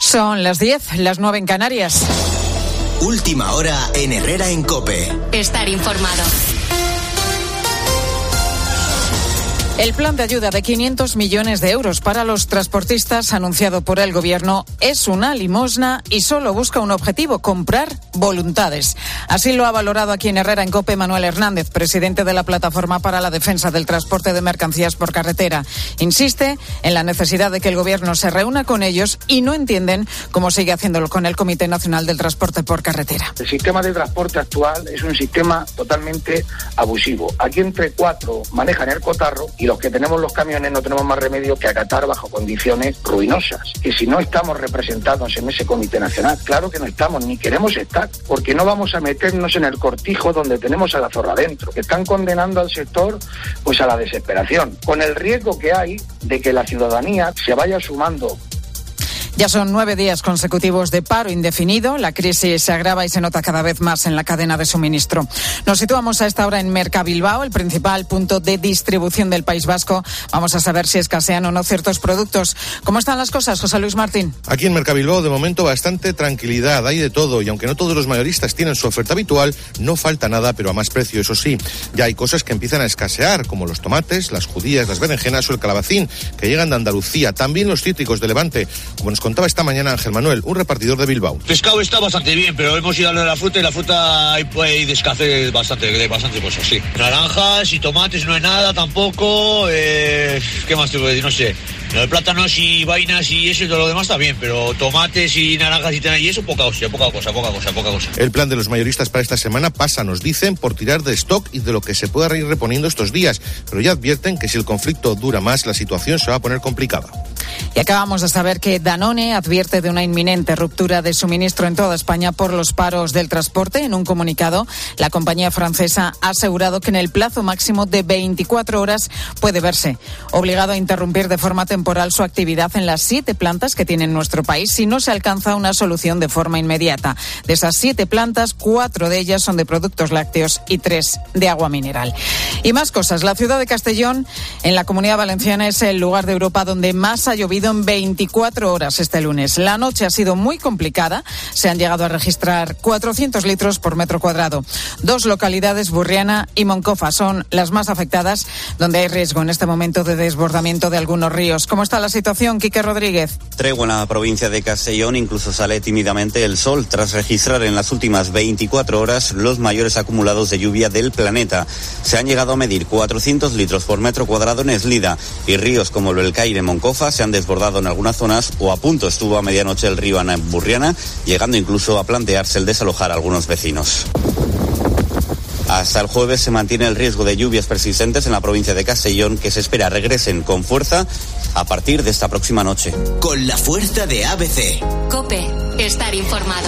Son las 10, las 9 en Canarias. Última hora en Herrera en COPE. Estar informado. El plan de ayuda de 500 millones de euros para los transportistas anunciado por el Gobierno es una limosna y solo busca un objetivo: comprar voluntades. Así lo ha valorado aquí en Herrera en COPE Manuel Hernández, presidente de la Plataforma para la Defensa del Transporte de Mercancías por Carretera. Insiste en la necesidad de que el Gobierno se reúna con ellos y no entienden cómo sigue haciéndolo con el Comité Nacional del Transporte por Carretera. El sistema de transporte actual es un sistema totalmente abusivo. Aquí entre 4 manejan el cotarro y los que tenemos los camiones no tenemos más remedio que acatar bajo condiciones ruinosas. Y si no estamos representados en ese Comité Nacional, claro que no estamos, ni queremos estar, porque no vamos a meternos en el cortijo donde tenemos a la zorra dentro, que están condenando al sector pues a la desesperación, con el riesgo que hay de que la ciudadanía se vaya sumando. Ya son 9 días consecutivos de paro indefinido. La crisis se agrava y se nota cada vez más en la cadena de suministro. Nos situamos a esta hora en Mercabilbao, el principal punto de distribución del País Vasco. Vamos a saber si escasean o no ciertos productos. ¿Cómo están las cosas, José Luis Martín? Aquí en Mercabilbao, de momento, bastante tranquilidad. Hay de todo y aunque no todos los mayoristas tienen su oferta habitual, no falta nada, pero a más precio, eso sí. Ya hay cosas que empiezan a escasear, como los tomates, las judías, las berenjenas o el calabacín, que llegan de Andalucía. También los cítricos de Levante, como nos contaba esta mañana Ángel Manuel, un repartidor de Bilbao. El pescado está bastante bien, pero hemos ido a lo de la fruta y la fruta hay de escasez bastante cosas, sí. Naranjas y tomates no hay nada tampoco. ¿Qué más te puedo decir? No sé. Lo de plátanos y vainas y eso y todo lo demás está bien, pero tomates y naranjas y eso, poca cosa. El plan de los mayoristas para esta semana pasa, nos dicen, por tirar de stock y de lo que se pueda ir reponiendo estos días, pero ya advierten que si el conflicto dura más, la situación se va a poner complicada. Y acabamos de saber que Danone advierte de una inminente ruptura de suministro en toda España por los paros del transporte. En un comunicado, la compañía francesa ha asegurado que en el plazo máximo de 24 horas puede verse obligado a interrumpir de forma temporal su actividad en las 7 plantas que tiene en nuestro país si no se alcanza una solución de forma inmediata. De esas 7 plantas, 4 de ellas son de productos lácteos y 3 de agua mineral. Y más cosas. La ciudad de Castellón, en la Comunidad Valenciana, es el lugar de Europa donde más ha llovido en 24 horas este lunes. La noche ha sido muy complicada. Se han llegado a registrar 400 litros por metro cuadrado. 2 localidades, Burriana y Moncofa, son las más afectadas, donde hay riesgo en este momento de desbordamiento de algunos ríos. ¿Cómo está la situación, Quique Rodríguez? Tregua en la provincia de Castellón, incluso sale tímidamente el sol tras registrar en las últimas 24 horas los mayores acumulados de lluvia del planeta. Se han llegado a medir 400 litros por metro cuadrado en Eslida y ríos como el Caire y Moncofa se han desbordado en algunas zonas o a punto estuvo a medianoche el río Ana en Burriana, llegando incluso a plantearse el desalojar a algunos vecinos. Hasta el jueves se mantiene el riesgo de lluvias persistentes en la provincia de Castellón, que se espera regresen con fuerza a partir de esta próxima noche. Con la fuerza de ABC. COPE, estar informado.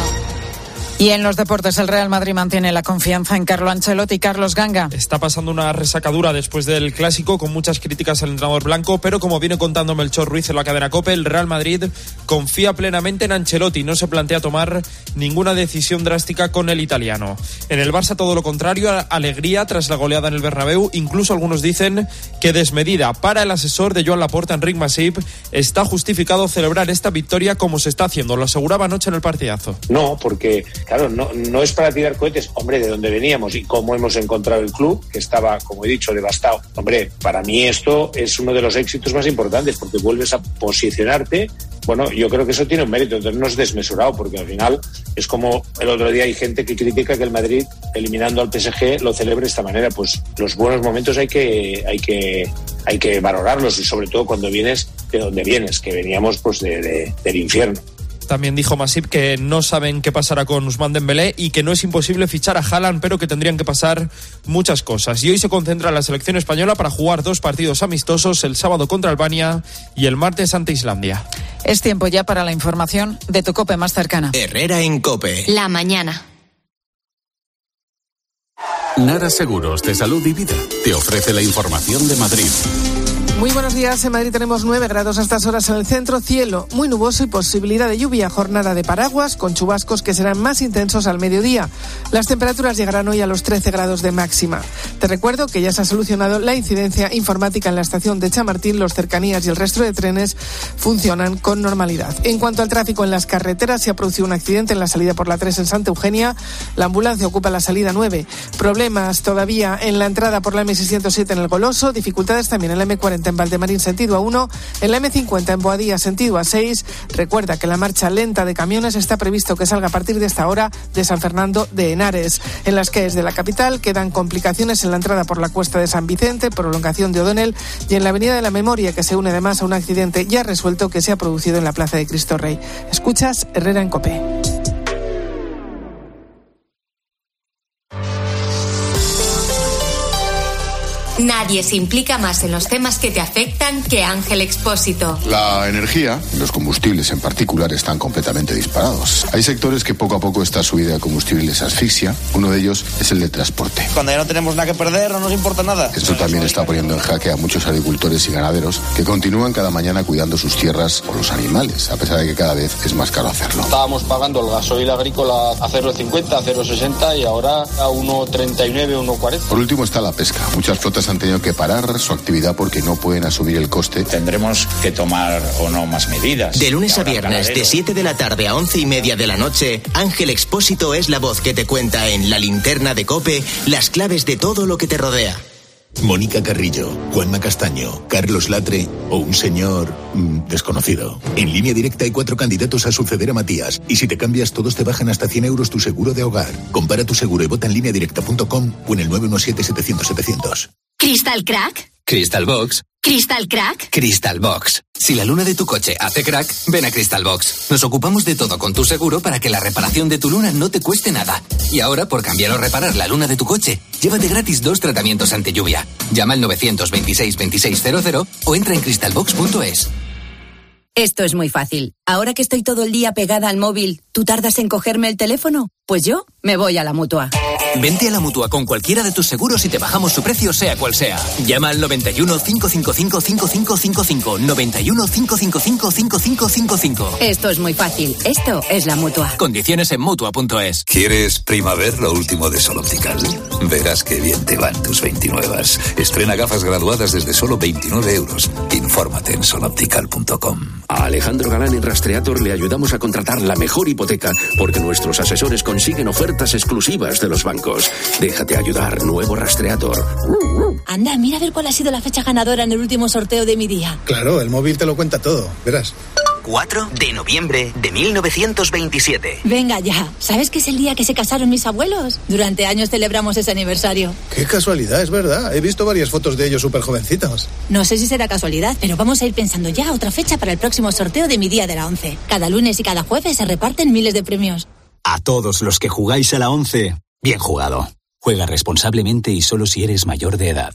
Y en los deportes, el Real Madrid mantiene la confianza en Carlo Ancelotti. Carlos Ganga. Está pasando una resacadura después del Clásico, con muchas críticas al entrenador blanco, pero como viene contando Melchor Ruiz en la cadena COPE, el Real Madrid confía plenamente en Ancelotti y no se plantea tomar ninguna decisión drástica con el italiano. En el Barça todo lo contrario, alegría tras la goleada en el Bernabéu, incluso algunos dicen que desmedida. Para el asesor de Joan Laporta, Enric Masip, está justificado celebrar esta victoria como se está haciendo, lo aseguraba anoche en el partidazo. No, porque claro, no es para tirar cohetes, hombre, de dónde veníamos y cómo hemos encontrado el club, que estaba, como he dicho, devastado. Hombre, para mí esto es uno de los éxitos más importantes, porque vuelves a posicionarte. Bueno, yo creo que eso tiene un mérito, entonces no es desmesurado, porque al final es como el otro día hay gente que critica que el Madrid, eliminando al PSG, lo celebre de esta manera. Pues los buenos momentos hay que valorarlos, y sobre todo cuando vienes de donde vienes, que veníamos pues del infierno. También dijo Masip que no saben qué pasará con Ousmane Dembélé y que no es imposible fichar a Haaland, pero que tendrían que pasar muchas cosas. Y hoy se concentra la selección española para jugar 2 partidos amistosos, el sábado contra Albania y el martes ante Islandia. Es tiempo ya para la información de tu COPE más cercana. Herrera en COPE. La mañana. Nara Seguros de Salud y Vida te ofrece la información de Madrid. Muy buenos días. En Madrid tenemos 9 grados a estas horas en el centro. Cielo muy nuboso y posibilidad de lluvia. Jornada de paraguas con chubascos que serán más intensos al mediodía. Las temperaturas llegarán hoy a los 13 grados de máxima. Te recuerdo que ya se ha solucionado la incidencia informática en la estación de Chamartín. Los cercanías y el resto de trenes funcionan con normalidad. En cuanto al tráfico en las carreteras, se ha producido un accidente en la salida por la 3 en Santa Eugenia. La ambulancia ocupa la salida 9. Problemas todavía en la entrada por la M607 en el Goloso. Dificultades también en la M40 en Valdemarín sentido A1, en la M50 en Boadilla sentido A6. Recuerda que la marcha lenta de camiones está previsto que salga a partir de esta hora de San Fernando de Henares. En las calles de la capital quedan complicaciones en la entrada por la Cuesta de San Vicente, prolongación de O'Donnell, y en la Avenida de la Memoria, que se une además a un accidente ya resuelto que se ha producido en la Plaza de Cristo Rey. Escuchas Herrera en COPE. Nadie se implica más en los temas que te afectan que Ángel Expósito. La energía y los combustibles en particular están completamente disparados. Hay sectores que poco a poco esta subida de combustible les asfixia. Uno de ellos es el de transporte. Cuando ya no tenemos nada que perder, no nos importa nada. Esto también está poniendo en jaque a muchos agricultores y ganaderos que continúan cada mañana cuidando sus tierras o los animales, a pesar de que cada vez es más caro hacerlo. Estábamos pagando el gasoil agrícola a 0,50, a 0,60 y ahora a 1,39, 1,40. Por último está la pesca. Muchas flotas han tenido que parar su actividad porque no pueden asumir el coste. Tendremos que tomar o no más medidas. De lunes a viernes, de 7 de la tarde a 11:30 de la noche, Ángel Expósito es la voz que te cuenta en La Linterna de COPE las claves de todo lo que te rodea. Mónica Carrillo, Juanma Castaño, Carlos Latre o un señor desconocido. En Línea Directa hay 4 candidatos a suceder a Matías y si te cambias todos te bajan hasta 100 euros tu seguro de hogar. Compara tu seguro y vota en lineadirecta.com o en el 917-700-700. ¿Crystal Crack? Crystal Box. ¿Crystal Crack? Crystal Box. Si la luna de tu coche hace crack, ven a Crystal Box. Nos ocupamos de todo con tu seguro para que la reparación de tu luna no te cueste nada. Y ahora, por cambiar o reparar la luna de tu coche, llévate gratis 2 tratamientos ante lluvia. Llama al 926-2600 o entra en crystalbox.es. Esto es muy fácil. Ahora que estoy todo el día pegada al móvil, ¿tú tardas en cogerme el teléfono? Pues yo me voy a la Mutua. Vente a la Mutua con cualquiera de tus seguros y te bajamos su precio sea cual sea. Llama al 91 555 5555. 91 555 5555. Esto es muy fácil. Esto es la Mutua. Condiciones en Mutua.es. ¿Quieres Primaver, lo último de Sol Optical? Verás qué bien te van tus 29. Estrena gafas graduadas desde solo 29 euros. Infórmate en soloptical.com. A Alejandro Galán en Rastreator le ayudamos a contratar la mejor hipoteca porque nuestros asesores consiguen ofertas exclusivas de los bancos. Déjate ayudar, nuevo Rastreator. Anda, mira a ver cuál ha sido la fecha ganadora en el último sorteo de Mi Día. Claro, el móvil te lo cuenta todo, verás. 4 de noviembre de 1927. Venga ya, ¿sabes que es el día que se casaron mis abuelos? Durante años celebramos ese aniversario. Qué casualidad, es verdad. He visto varias fotos de ellos súper jovencitos. No sé si será casualidad, pero vamos a ir pensando ya otra fecha para el próximo sorteo de Mi Día de la 11. Cada lunes y cada jueves se reparten miles de premios. A todos los que jugáis a la 11, bien jugado. Juega responsablemente y solo si eres mayor de edad.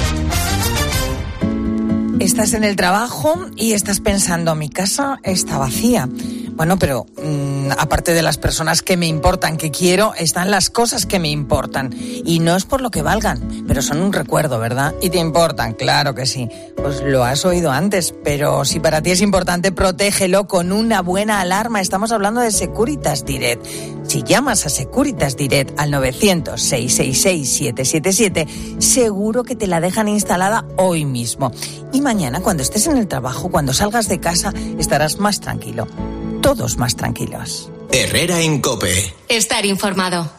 Estás en el trabajo y estás pensando, mi casa está vacía. Bueno, pero aparte de las personas que me importan, que quiero, están las cosas que me importan. Y no es por lo que valgan, pero son un recuerdo, ¿verdad? Y te importan, claro que sí. Pues lo has oído antes, pero si para ti es importante, protégelo con una buena alarma. Estamos hablando de Securitas Direct. Si llamas a Securitas Direct al 900-666-777, seguro que te la dejan instalada hoy mismo. Y mañana, cuando estés en el trabajo, cuando salgas de casa, estarás más tranquilo. Todos más tranquilos. Herrera en COPE. Estar informado.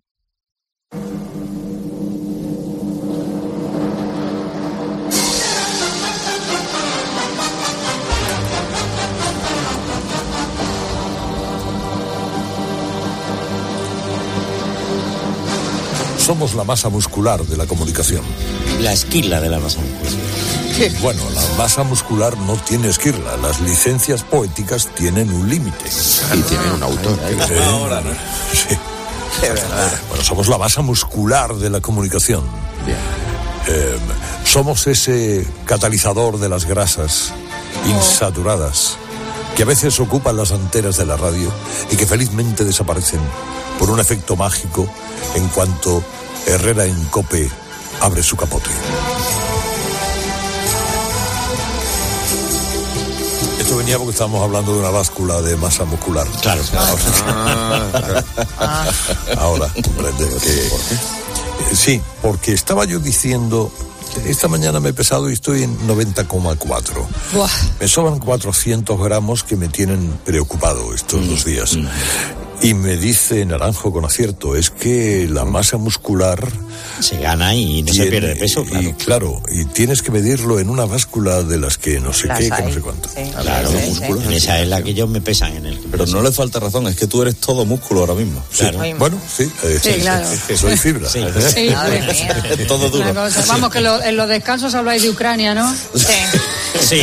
Somos la masa muscular de la comunicación. La esquila de la masa muscular. Bueno, la masa muscular no tiene esquirla. Las licencias poéticas tienen un límite. Y tienen un autor. Sí. Bueno, somos la masa muscular de la comunicación. Bien. Somos ese catalizador de las grasas insaturadas que a veces ocupan las antenas de la radio y que felizmente desaparecen por un efecto mágico en cuanto Herrera en COPE abre su capote. esto venía porque estábamos hablando de una báscula de masa muscular. Claro. Ahora comprende que... Sí, porque estaba yo diciendo... Esta mañana me he pesado y estoy en 90,4. Me sobran 400 gramos que me tienen preocupado estos 2 días. Y me dice Naranjo con acierto, es que la masa muscular... se gana y no se pierde peso, claro. Y claro, y tienes que medirlo en una báscula de las que no sé qué, que no sé cuánto. Sí. Claro, músculos. Esa es la que ellos me pesan en el... Pero no le falta razón, es que tú eres todo músculo ahora mismo. Claro. Sí. Bueno, sí. Claro. Soy fibra. Sí, madre mía. Todo duro. Vamos, que en los descansos habláis de Ucrania, ¿no? Sí.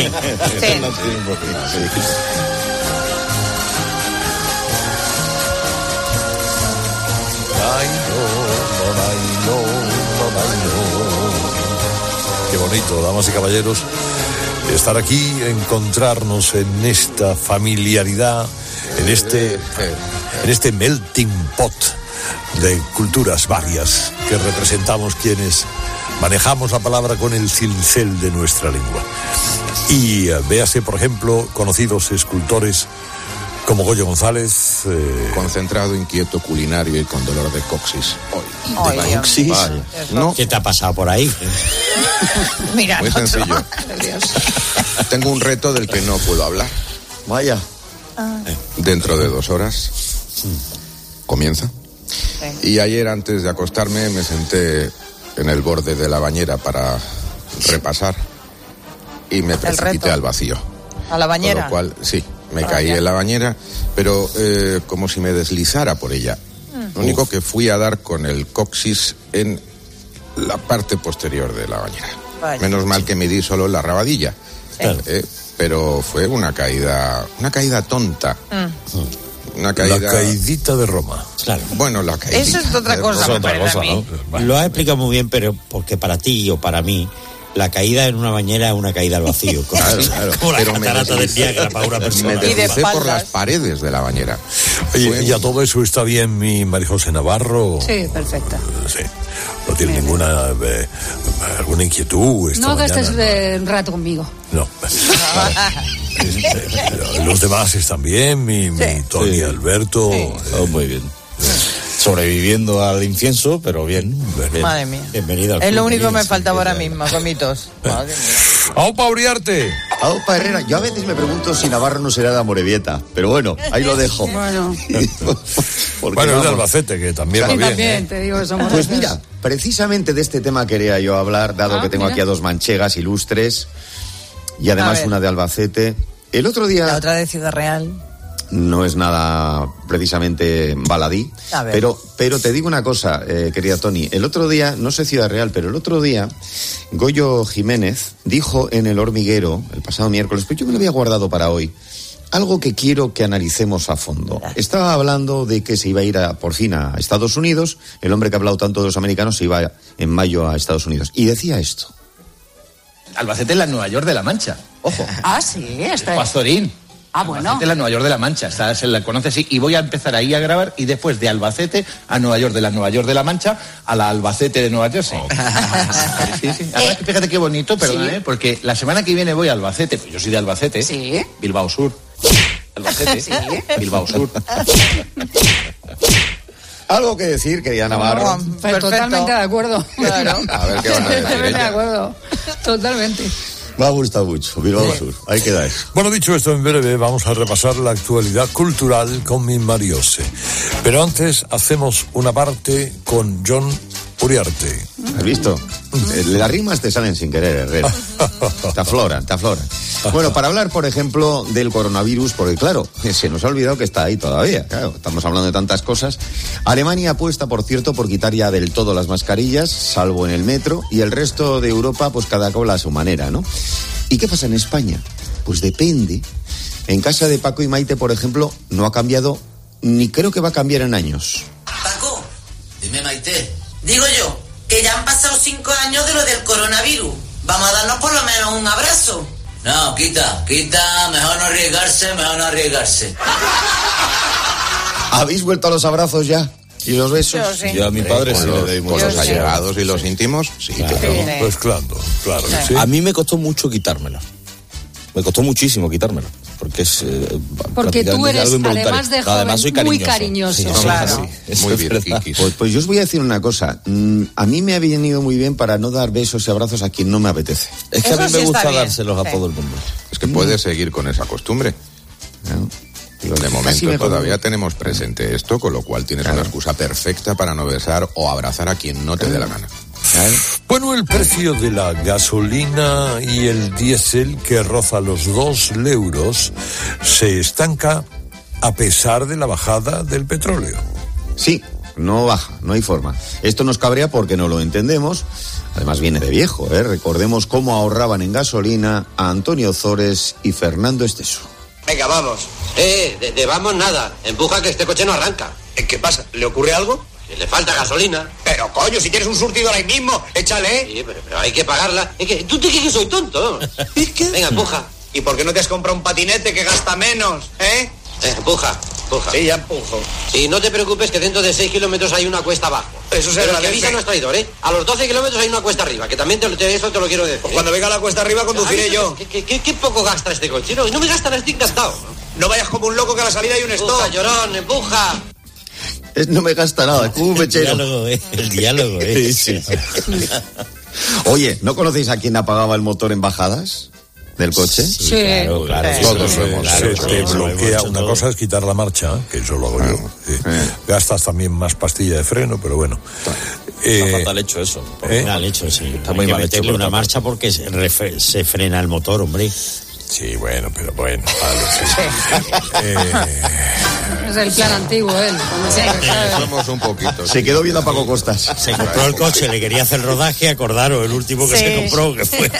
Qué bonito, damas y caballeros, estar aquí, encontrarnos en esta familiaridad, en este melting pot de culturas varias que representamos quienes manejamos la palabra con el cincel de nuestra lengua. Y véase, por ejemplo, conocidos escultores como Goyo González. Concentrado, inquieto, culinario y con dolor de coxis. ¿De coxis? ¿No? ¿Qué te ha pasado por ahí? Mira, muy sencillo. Tengo un reto del que no puedo hablar. Vaya. Dentro de 2 horas comienza. Y ayer, antes de acostarme, me senté en el borde de la bañera para repasar y me precipité al vacío. ¿A la bañera? Con lo cual, sí, me caí en la bañera, pero como si me deslizara por ella. Lo único que fui a dar con el coxis en la parte posterior de la bañera. Vaya. Menos mal que me di solo en la rabadilla. Pero fue una caída tonta. Una caída... La caidita de Roma. Claro. Bueno, la caidita. Eso es otra cosa, me parece a mí. ¿no? Lo has explicado muy bien, pero porque para ti o para mí, la caída en una bañera es una caída al vacío. Claro. Como la catarata del Niágara para una persona. Me deslicé por las paredes de la bañera. Oye, y a todo eso está bien mi María José Navarro. Sí, perfecta. Sí. No tiene ninguna alguna inquietud esta mañana. Gastes un rato conmigo. No. Los demás están bien, mi Tony Alberto. Muy bien. Sobreviviendo al incienso, pero bien. Madre mía. Bienvenido al Es lo club, único que me bienvenido. faltaba ahora mismo, con mi tos. Madre mía. ¡Aupa Uriarte! Aupa Herrera, yo a veces me pregunto si Navarro no será de Amorebieta, pero bueno, ahí lo dejo. Bueno, Bueno, es de Albacete, que también va bien. también, te digo que somos Pues mira, precisamente de este tema quería yo hablar, dado que tengo aquí a 2 manchegas ilustres y además una de Albacete. El otro día... La otra de Ciudad Real. No es nada precisamente baladí, pero te digo una cosa, querida Tony. El otro día, no sé Ciudad Real, pero el otro día Goyo Jiménez dijo en El Hormiguero, el pasado miércoles, pero yo me lo había guardado para hoy, algo que quiero que analicemos a fondo. Estaba hablando de que se iba a ir por fin a Estados Unidos, el hombre que ha hablado tanto de los americanos se iba en mayo a Estados Unidos, y decía esto. Albacete es la Nueva York de la Mancha, ojo. Ah, sí, Pastorín. Ah, bueno. Albacete es la Nueva York de la Mancha, se la conoce así, y voy a empezar ahí a grabar, y después de Albacete a Nueva York, de la Nueva York de la Mancha a la Albacete de Nueva Jersey. Sí. Además, fíjate qué bonito, perdón, porque la semana que viene voy a Albacete, pues yo soy de Albacete, Bilbao Sur. Albacete, Bilbao Sur. ¿Algo que decir, querida Navarro? Pues totalmente de acuerdo. Claro. A ver qué van a decir Totalmente de ella. acuerdo. Totalmente. Me ha gustado mucho, Bilbao Sur. Ahí queda eso. Bueno, dicho esto, en breve vamos a repasar la actualidad cultural con mi Mariose. Pero antes hacemos una parte con John Uriarte. ¿Has visto? Las rimas te salen sin querer, Herrera. Te afloran. Bueno, para hablar, por ejemplo, del coronavirus, porque claro, se nos ha olvidado que está ahí todavía. Claro, estamos hablando de tantas cosas. Alemania apuesta, por cierto, por quitar ya del todo las mascarillas, salvo en el metro, y el resto de Europa, pues cada cual a su manera, ¿no? ¿Y qué pasa en España? Pues depende. En casa de Paco y Maite, por ejemplo, no ha cambiado, ni creo que va a cambiar en años. Paco, dime Maite. Digo yo, que ya han pasado 5 años de lo del coronavirus. Vamos a darnos por lo menos un abrazo. No, quita, mejor no arriesgarse. ¿Habéis vuelto a los abrazos ya? ¿Y los besos? Yo sí. Yo a mi padre sí le doy Con los allegados y los íntimos, sí. Pues claro que sí. A mí me costó mucho quitármelo. Me costó muchísimo quitármelo. porque es... Porque tú eres, además de joven, soy muy cariñoso. Sí, claro. Sí, muy virquiquis. Pues yo os voy a decir una cosa. A mí me ha venido muy bien para no dar besos y abrazos a quien no me apetece. Es que Eso a mí sí me gusta está bien. dárselos a todo el mundo. Es que puedes seguir con esa costumbre. De momento todavía tenemos presente esto, con lo cual tienes una excusa perfecta para no besar o abrazar a quien no te dé la gana. Bueno, el precio de la gasolina y el diésel, que roza los 2 euros, se estanca a pesar de la bajada del petróleo. Sí, no baja, no hay forma. Esto nos cabrea porque no lo entendemos. Además viene de viejo, ¿eh? Recordemos cómo ahorraban en gasolina a Antonio Ozores y Fernando Esteso. Venga, vamos. De vamos nada. Empuja que este coche no arranca. ¿Qué pasa? ¿Le ocurre algo? Que le falta gasolina. Pero coño, si tienes un surtido ahí mismo, échale. Sí, pero hay que pagarla. Es que, ¿tú te crees que soy tonto? Venga, empuja. ¿Y por qué no te has comprado un patinete que gasta menos, Empuja. Sí, ya empujo. Y no te preocupes que dentro de 6 kilómetros hay una cuesta abajo. Eso se Pero agradece. que avisa no es traidor, ¿eh? A los 12 kilómetros hay una cuesta arriba, que también eso te lo quiero decir. Pues cuando venga la cuesta arriba conduciré yo. ¿Qué poco gasta este coche? No me gasta, estoy encantado. No vayas como un loco que a la salida hay un Empuja, stop. llorón, empuja. No me gasta nada, como un mechero. El diálogo, Sí. Oye, ¿no conocéis a quién apagaba el motor en bajadas del coche? Sí. Claro. Todos lo hemos claro, hecho. Te bloquea. Una cosa es quitar la marcha, que eso lo hago yo. Gastas también más pastilla de freno, pero bueno. Está fatal hecho eso. Mal hecho, sí. Está muy mal hecho. Una marcha porque se frena el motor, hombre. Sí, bueno, pero bueno. Es el plan antiguo, él. Somos un poquito. Se quedó viendo a Paco Costas. Se compró el coche, le quería hacer rodaje, acordaros, el último que se compró, que fue.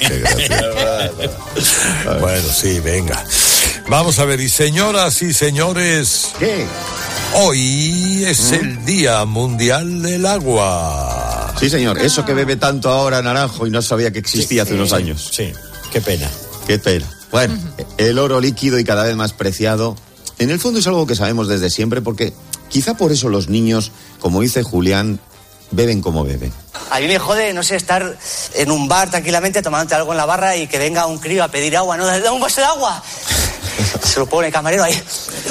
Bueno, sí, venga. Vamos a ver, y señoras y señores, ¿qué? Hoy es el Día Mundial del Agua. Sí, señor, eso que bebe tanto ahora Naranjo y no sabía que existía hace unos años. Sí, qué pena. Qué pena. Bueno, el oro líquido y cada vez más preciado, en el fondo es algo que sabemos desde siempre, porque quizá por eso los niños, como dice Julián, beben como beben. A mí me jode, no sé, estar en un bar tranquilamente tomándote algo en la barra y que venga un crío a pedir agua, ¿no? ¡Dame un vaso de agua! Se lo pone el camarero ahí.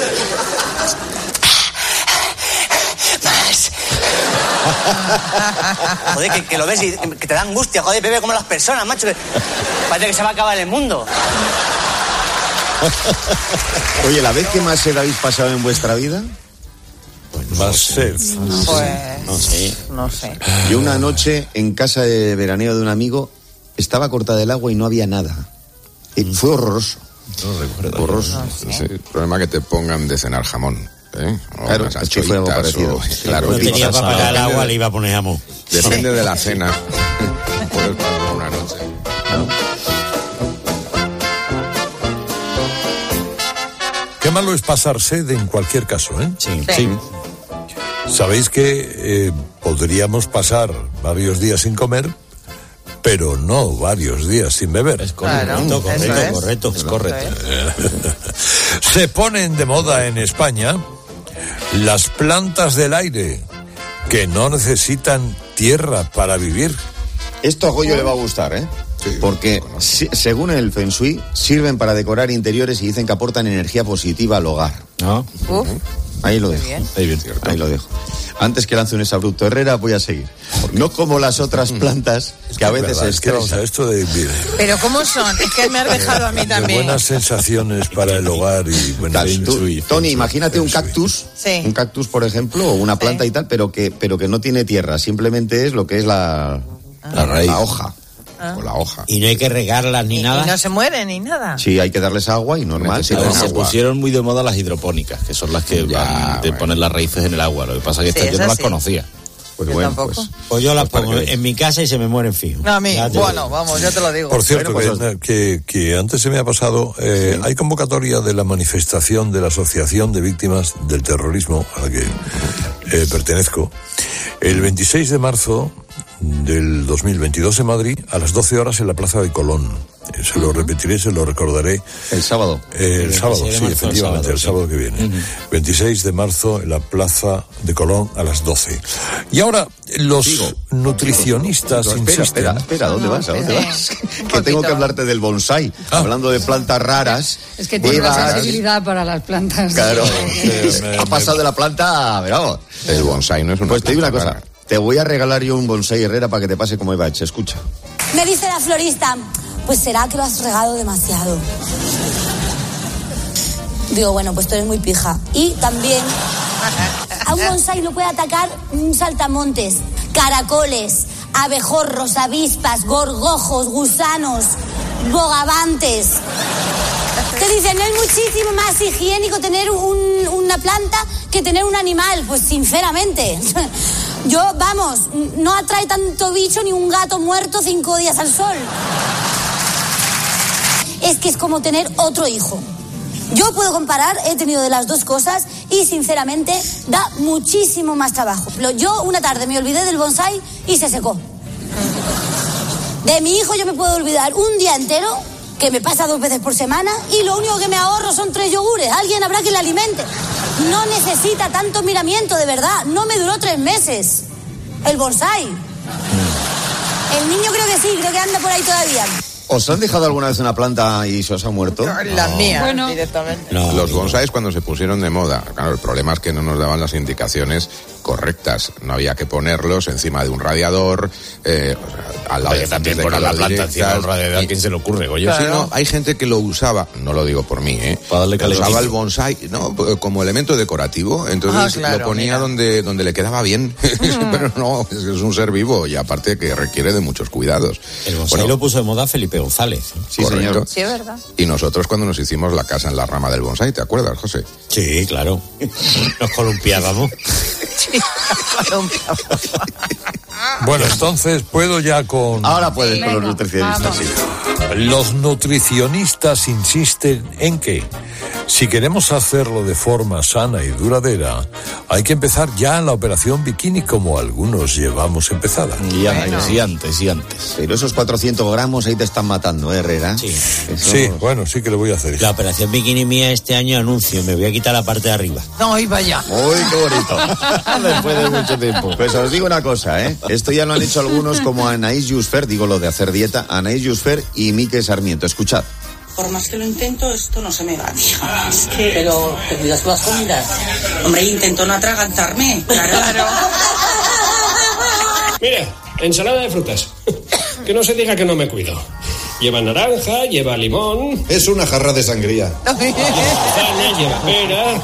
Más. Joder, que lo ves y que te da angustia, joder, bebe como las personas, macho. Parece que se va a acabar el mundo. Oye, ¿la vez que más sed habéis pasado en vuestra vida? Más sed. No sé. Yo una noche en casa de veraneo de un amigo estaba cortada el agua y no había nada. Fue horroroso. No recuerdo. Horroroso. Sí, el problema es que te pongan de cenar jamón. Claro, es que fue algo parecido. Claro, no tenía para pagar el agua, le iba a poner jamón. Depende de la cena. Puedes pasar una noche. Qué malo es pasar sed en cualquier caso, ¿eh? Sí. Sabéis que podríamos pasar varios días sin comer, pero no varios días sin beber. Es correcto. Es correcto. Se ponen de moda en España las plantas del aire, que no necesitan tierra para vivir. Esto a Goyo le va a gustar, ¿eh? Sí, porque según el Feng Shui sirven para decorar interiores y dicen que aportan energía positiva al hogar. ¿No? Ahí lo dejo. Ahí lo dejo. Antes que lance un exabrupto Herrera, voy a seguir. No como las otras plantas que a veces se estresan. Pero ¿cómo son? Es que me has dejado a mí también. Buenas sensaciones para el hogar y buenas. Tony, imagínate un cactus, un cactus, por ejemplo, o una planta y tal, pero que no tiene tierra. Simplemente es lo que es la raíz, la hoja. O la hoja. Y no hay que regarlas ni nada. Y no se mueren ni nada. Sí, hay que darles agua y normal. Se pusieron muy de moda las hidropónicas, que son las que van de poner las raíces en el agua. Lo que pasa es que yo no las conocía. Pues bueno, pues yo las pongo en mi casa y se me mueren fijo. No, a mí, bueno, vamos, ya te lo digo. Por cierto, que antes se me ha pasado, hay convocatoria de la manifestación de la Asociación de Víctimas del Terrorismo, a la que pertenezco, el 26 de marzo del 2022 en Madrid, a las 12 horas en la Plaza de Colón. Se lo repetiré, se lo recordaré. ¿El sábado? El sábado, sí, efectivamente, el sábado que viene. 26 de marzo en la Plaza de Colón a las 12. Y ahora, los nutricionistas insisten... Espera, ¿dónde vas? Que tengo que hablarte del bonsái. Hablando de plantas raras... Es que tiene una sensibilidad para las plantas. Claro, ha pasado de la planta... Vamos. El bonsái no es una... Pues te digo una cosa. Te voy a regalar yo un bonsái, Herrera, para que te pase como Ibache. Escucha. Me dice la florista, pues será que lo has regado demasiado. Digo, bueno, pues tú eres muy pija. Y también a un bonsái lo puede atacar un saltamontes, caracoles, abejorros, avispas, gorgojos, gusanos, bogavantes. Te dicen, es muchísimo más higiénico tener una planta que tener un animal. Pues sinceramente... Yo, vamos, no atrae tanto bicho ni un gato muerto 5 días al sol. Es que es como tener otro hijo. Yo puedo comparar, he tenido de las dos cosas y sinceramente da muchísimo más trabajo. Yo una tarde me olvidé del bonsái y se secó. De mi hijo yo me puedo olvidar un día entero, que me pasa 2 veces por semana, y lo único que me ahorro son 3 yogures. Alguien habrá que le alimente. No necesita tanto miramiento, de verdad. No me duró 3 meses el bonsái. El niño creo que sí, creo que anda por ahí todavía. ¿Os han dejado alguna vez una planta y se os ha muerto? La mía, bueno, directamente. No. Los bonsáis cuando se pusieron de moda, claro, el problema es que no nos daban las indicaciones correctas. No había que ponerlos encima de un radiador, al lado de también poner la planta encima de un radiador. ¿A quién se le ocurre, Goyo? Sí, no, hay gente que lo usaba, no lo digo por mí, para darle calentito. Usaba el bonsái, ¿no? Como elemento decorativo, entonces lo ponía donde le quedaba bien. Pero no, es un ser vivo y aparte que requiere de muchos cuidados. El bonsái lo puso de moda Felipe González. Sí, señor. Sí, es verdad. Y nosotros cuando nos hicimos la casa en la rama del bonsái, ¿te acuerdas, José? Sí, claro. Nos columpiábamos. Sí, columpiábamos. Bueno, entonces puedo ya con... Ahora puedes con los nutricionistas, sí. Los nutricionistas insisten en que si queremos hacerlo de forma sana y duradera, hay que empezar ya la operación bikini como algunos llevamos empezada. Y antes. Pero esos 400 gramos ahí te están matando, Herrera. Sí. Sí, bueno, sí que le voy a hacer eso. La operación bikini mía este año anuncio, me voy a quitar la parte de arriba. No, ahí vaya. Uy, qué bonito. Después de mucho tiempo. Pues os digo una cosa, Esto ya lo han hecho algunos como Anaïs Jusfer, digo lo de hacer dieta, Anaïs Jusfer y Mike Sarmiento. Escuchad. Por más que lo intento, esto no se me va, tía. Es que... Pero, ¿te cuidas con las comidas? Hombre, intento no atragantarme. Claro. Mira, ensalada de frutas. Que no se diga que no me cuido. Lleva naranja, lleva limón. Es una jarra de sangría. Lleva pera.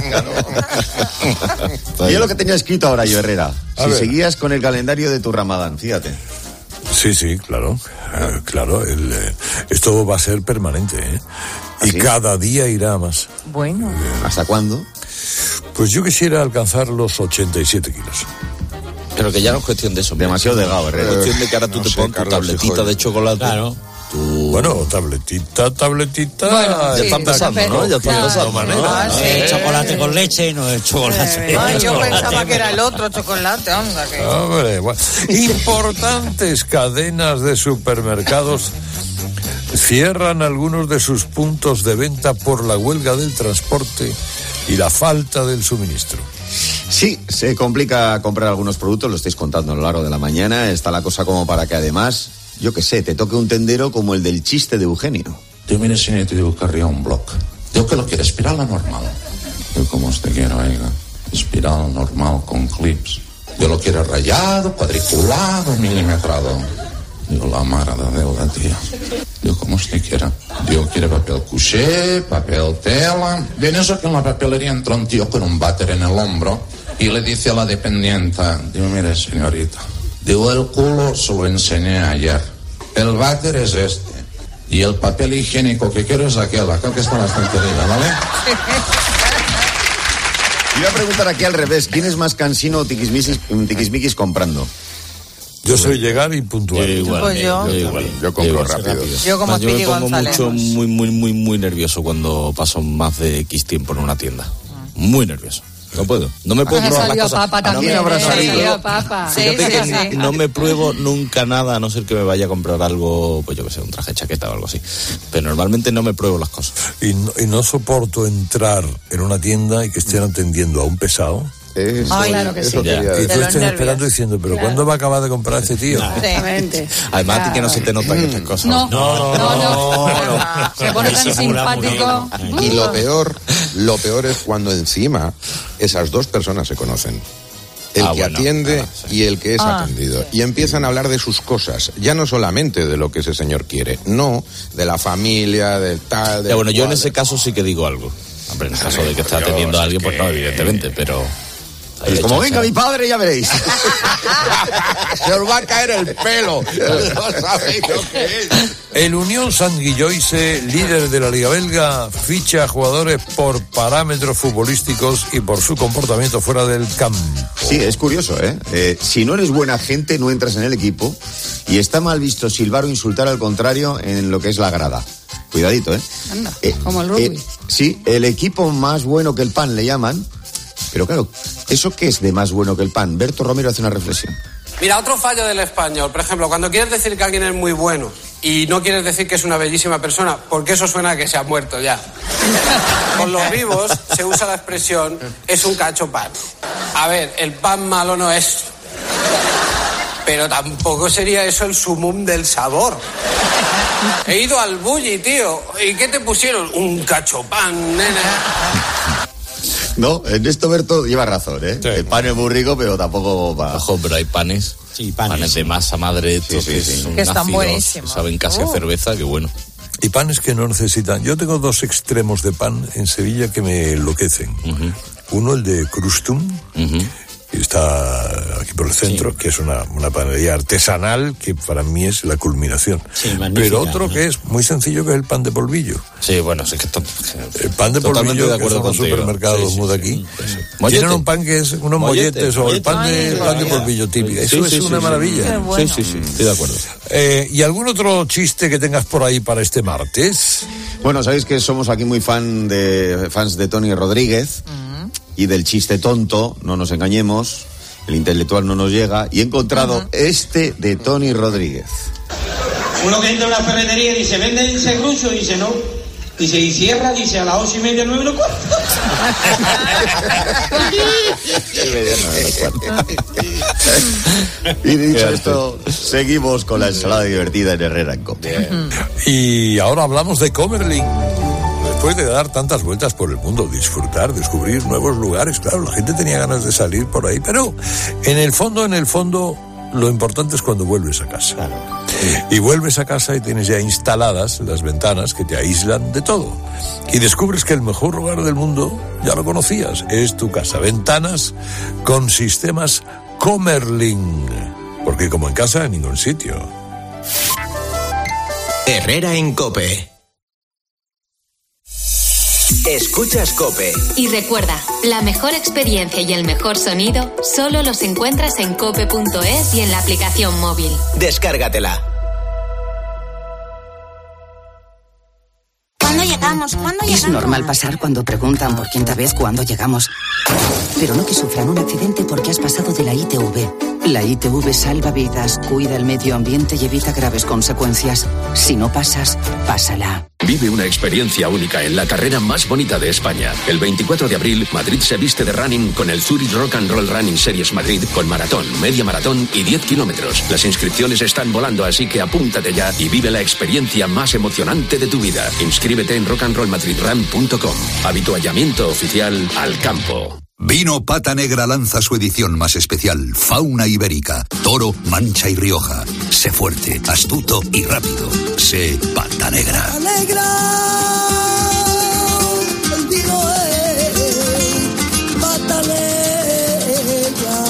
Y es lo que tenía escrito ahora yo, Herrera. Si seguías con el calendario de tu Ramadán, fíjate. Sí, claro. Claro, esto va a ser permanente, y cada día irá más. Bueno. ¿Hasta cuándo? Pues yo quisiera alcanzar los 87 kilos. Pero que ya no es cuestión de eso. Demasiado delgado, Herrera. Es cuestión de que ahora tú te pones tu tabletita de chocolate. Claro. Bueno, tabletita. Bueno, ya están empezando, ¿no? Ya están empezando. El chocolate con leche no es chocolate. Yo pensaba que era el otro chocolate, anda. Que... Hombre, bueno. Importantes cadenas de supermercados cierran algunos de sus puntos de venta por la huelga del transporte y la falta del suministro. Sí, se complica comprar algunos productos, lo estáis contando a lo largo de la mañana. Está la cosa como para que además, yo qué sé, te toque un tendero como el del chiste de Eugenio. Yo mire, señor, te digo que arriba un bloc. Digo que lo quiere, espiral normal. Yo como usted quiera, oiga, espiral normal con clips. Yo lo quiero rayado, cuadriculado, milimetrado. Digo, la mara de deuda, tía. Digo, como usted quiera. Digo, quiere papel couché, papel tela. Bien, eso que en la papelería entra un tío con un váter en el hombro y le dice a la dependienta, digo, mire, señorita, digo, el culo se lo enseñé ayer. El váter es este. Y el papel higiénico que quiero es aquel que está en la estantería, ¿vale? Iba a preguntar aquí al revés, ¿quién es más cansino o tiquismiquis comprando? Yo soy llegar y puntual. Yo compro rápido. Yo como Yo me Piti pongo González. muy nervioso cuando paso más de X tiempo en una tienda. Muy nervioso. No puedo. No me puedo probar las cosas. Papa también. habrá salido. Papa. Fíjate que no me pruebo nunca nada, a no ser que me vaya a comprar algo, pues yo que sé, un traje de chaqueta o algo así. Pero normalmente no me pruebo las cosas. Y no soporto entrar en una tienda y que estén atendiendo a un pesado. Claro que sí. Y tú estés esperando diciendo, pero ¿cuándo va a acabar de comprar este tío? Exactamente. Además, a ti que no se te nota que estas cosas. No. Se pone tan simpático. Y lo peor es cuando encima esas dos personas se conocen. El que atiende y el que es atendido. Y empiezan a hablar de sus cosas. Ya no solamente de lo que ese señor quiere. No, de la familia, del tal... Ya, bueno, yo en ese caso sí que digo algo. Hombre, en el caso de que esté atendiendo a alguien, pues no, evidentemente, pero... Pues como venga mi padre, ya veréis. Se os va a caer el pelo. No sabéis lo que es. El Unión Sant-Guilloise, líder de la Liga Belga, ficha a jugadores por parámetros futbolísticos y por su comportamiento fuera del campo. Sí, es curioso, ¿eh? Si no eres buena gente, no entras en el equipo. Y está mal visto silbar o insultar al contrario en lo que es la grada. Cuidadito, ¿eh? Anda, como el rugby. Sí, el equipo más bueno que el PAN le llaman. Pero claro, ¿eso qué es de más bueno que el PAN? Berto Romero hace una reflexión. Mira, otro fallo del español. Por ejemplo, cuando quieres decir que alguien es muy bueno y no quieres decir que es una bellísima persona, porque eso suena a que se ha muerto ya. Con los vivos se usa la expresión es un cacho pan. A ver, el pan malo no es. Pero tampoco sería eso el sumum del sabor. He ido al Bulli, tío. ¿Y qué te pusieron? Un cachopán, nena. No, en esto Berto lleva razón, ¿eh? Sí. El pan es muy rico, pero tampoco va. Ojo, pero hay panes. Sí, panes de masa madre, estos que están buenísimos. Saben casi a cerveza, qué bueno. Y panes que no necesitan. Yo tengo dos extremos de pan en Sevilla que me enloquecen. Uno, el de Crustum. Está aquí por el centro, que es una panadería artesanal que para mí es la culminación. Pero otro que es muy sencillo, que es el pan de polvillo. Sí, bueno, sí que el pan de polvillo de acuerdo que son los supermercados de aquí. Tienen un pan que es unos molletes o el pan de polvillo típico. Eso es una maravilla. Sí, estoy de acuerdo. ¿Y algún otro chiste que tengas por ahí para este martes? Bueno, sabéis que somos aquí muy fans de Tony Rodríguez. Y del chiste tonto, no nos engañemos, el intelectual no nos llega, y he encontrado este de Tony Rodríguez. Uno que entra a una ferretería y dice, ¿venden serrucho? Y dice, no. Dice, ¿y cierra? Dice, a las 8:30, 9:15. Y dicho esto, seguimos con la ensalada divertida en Herrera en Cope. Y ahora hablamos de Comerlin. Después de dar tantas vueltas por el mundo, disfrutar, descubrir nuevos lugares, claro, la gente tenía ganas de salir por ahí, pero en el fondo, lo importante es cuando vuelves a casa. Claro. Y vuelves a casa y tienes ya instaladas las ventanas que te aíslan de todo. Y descubres que el mejor lugar del mundo, ya lo conocías, es tu casa. Ventanas con sistemas Comerlin. Porque como en casa, en ningún sitio. Herrera en Cope. Escuchas Cope. Y recuerda, la mejor experiencia y el mejor sonido solo los encuentras en cope.es y en la aplicación móvil. Descárgatela. ¿Cuándo llegamos? Es normal pasar cuando preguntan por quinta vez cuándo llegamos. Pero no que sufran un accidente porque has pasado de la ITV. La ITV salva vidas, cuida el medio ambiente y evita graves consecuencias. Si no pasas, pásala. Vive una experiencia única en la carrera más bonita de España. El 24 de abril, Madrid se viste de running con el Zurich Rock and Roll Running Series Madrid con maratón, media maratón y 10 kilómetros. Las inscripciones están volando, así que apúntate ya y vive la experiencia más emocionante de tu vida. Inscríbete en rockandrollmadridrun.com. Habituallamiento oficial al campo. Vino Pata Negra lanza su edición más especial, Fauna Ibérica, Toro, Mancha y Rioja. Sé fuerte, astuto y rápido. Sé Pata Negra. El vino es Pata Negra.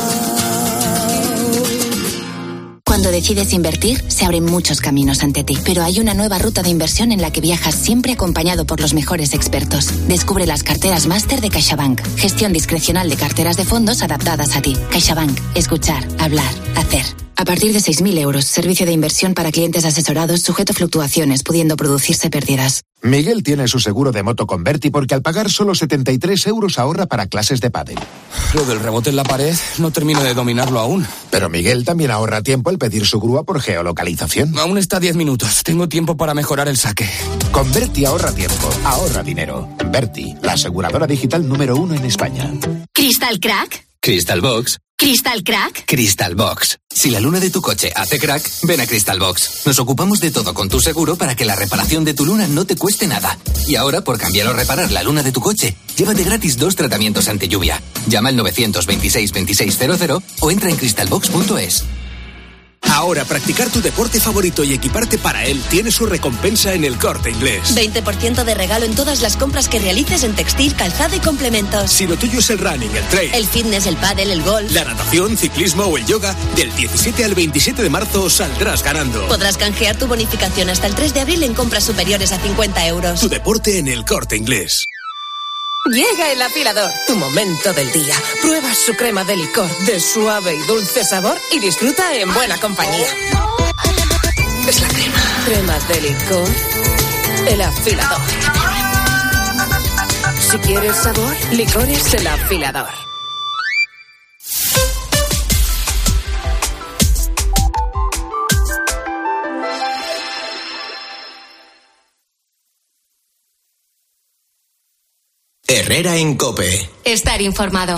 Cuando decides invertir, se abren muchos caminos ante ti, pero hay una nueva ruta de inversión en la que viajas siempre acompañado por los mejores expertos. Descubre las carteras máster de CaixaBank. Gestión discrecional de carteras de fondos adaptadas a ti. CaixaBank. Escuchar, hablar, hacer. A partir de 6.000 euros, servicio de inversión para clientes asesorados sujeto a fluctuaciones, pudiendo producirse pérdidas. Miguel tiene su seguro de moto con Berti porque al pagar solo 73 euros ahorra para clases de pádel. Lo del rebote en la pared no termino de dominarlo aún. Pero Miguel también ahorra tiempo al pedir su grúa por geolocalización. Aún está 10 minutos. Tengo tiempo para mejorar el saque. Con Berti ahorra tiempo, ahorra dinero. Berti, la aseguradora digital número 1 en España. ¿Crystal Crack? Crystal Box. ¿Crystal Crack? Crystal Box. Si la luna de tu coche hace crack, ven a Crystal Box. Nos ocupamos de todo con tu seguro para que la reparación de tu luna no te cueste nada. Y ahora, por cambiar o reparar la luna de tu coche, llévate gratis 2 tratamientos ante lluvia. Llama al 926 2600 o entra en crystalbox.es. Ahora, practicar tu deporte favorito y equiparte para él tiene su recompensa en El Corte Inglés. 20% de regalo en todas las compras que realices en textil, calzado y complementos. Si lo tuyo es el running, el trail, el fitness, el pádel, el golf, la natación, ciclismo o el yoga, del 17 al 27 de marzo saldrás ganando. Podrás canjear tu bonificación hasta el 3 de abril en compras superiores a 50 euros. Tu deporte en El Corte Inglés. Llega el afilador, tu momento del día. Prueba su crema de licor de suave y dulce sabor y disfruta en buena compañía. Es la crema de licor, el afilador. Si quieres sabor, licores el afilador. Herrera en COPE. Estar informado.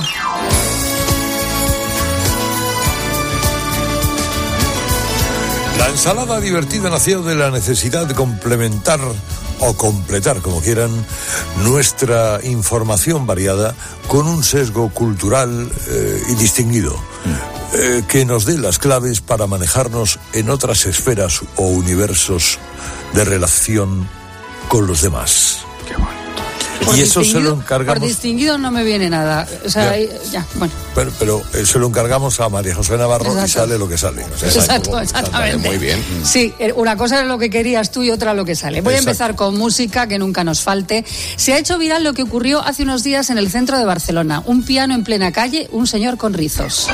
La ensalada divertida nació de la necesidad de complementar o completar, como quieran, nuestra información variada con un sesgo cultural y distinguido, que nos dé las claves para manejarnos en otras esferas o universos de relación con los demás. Por y eso se lo encargamos. Por distinguido no me viene nada. O sea, bueno. Pero se lo encargamos a María José Navarro. Exacto. Y sale lo que sale. O sea, exactamente. Muy bien. Sí, una cosa es lo que querías tú y otra lo que sale. Voy a empezar con música, que nunca nos falte. Se ha hecho viral lo que ocurrió hace unos días en el centro de Barcelona. Un piano en plena calle, un señor con rizos.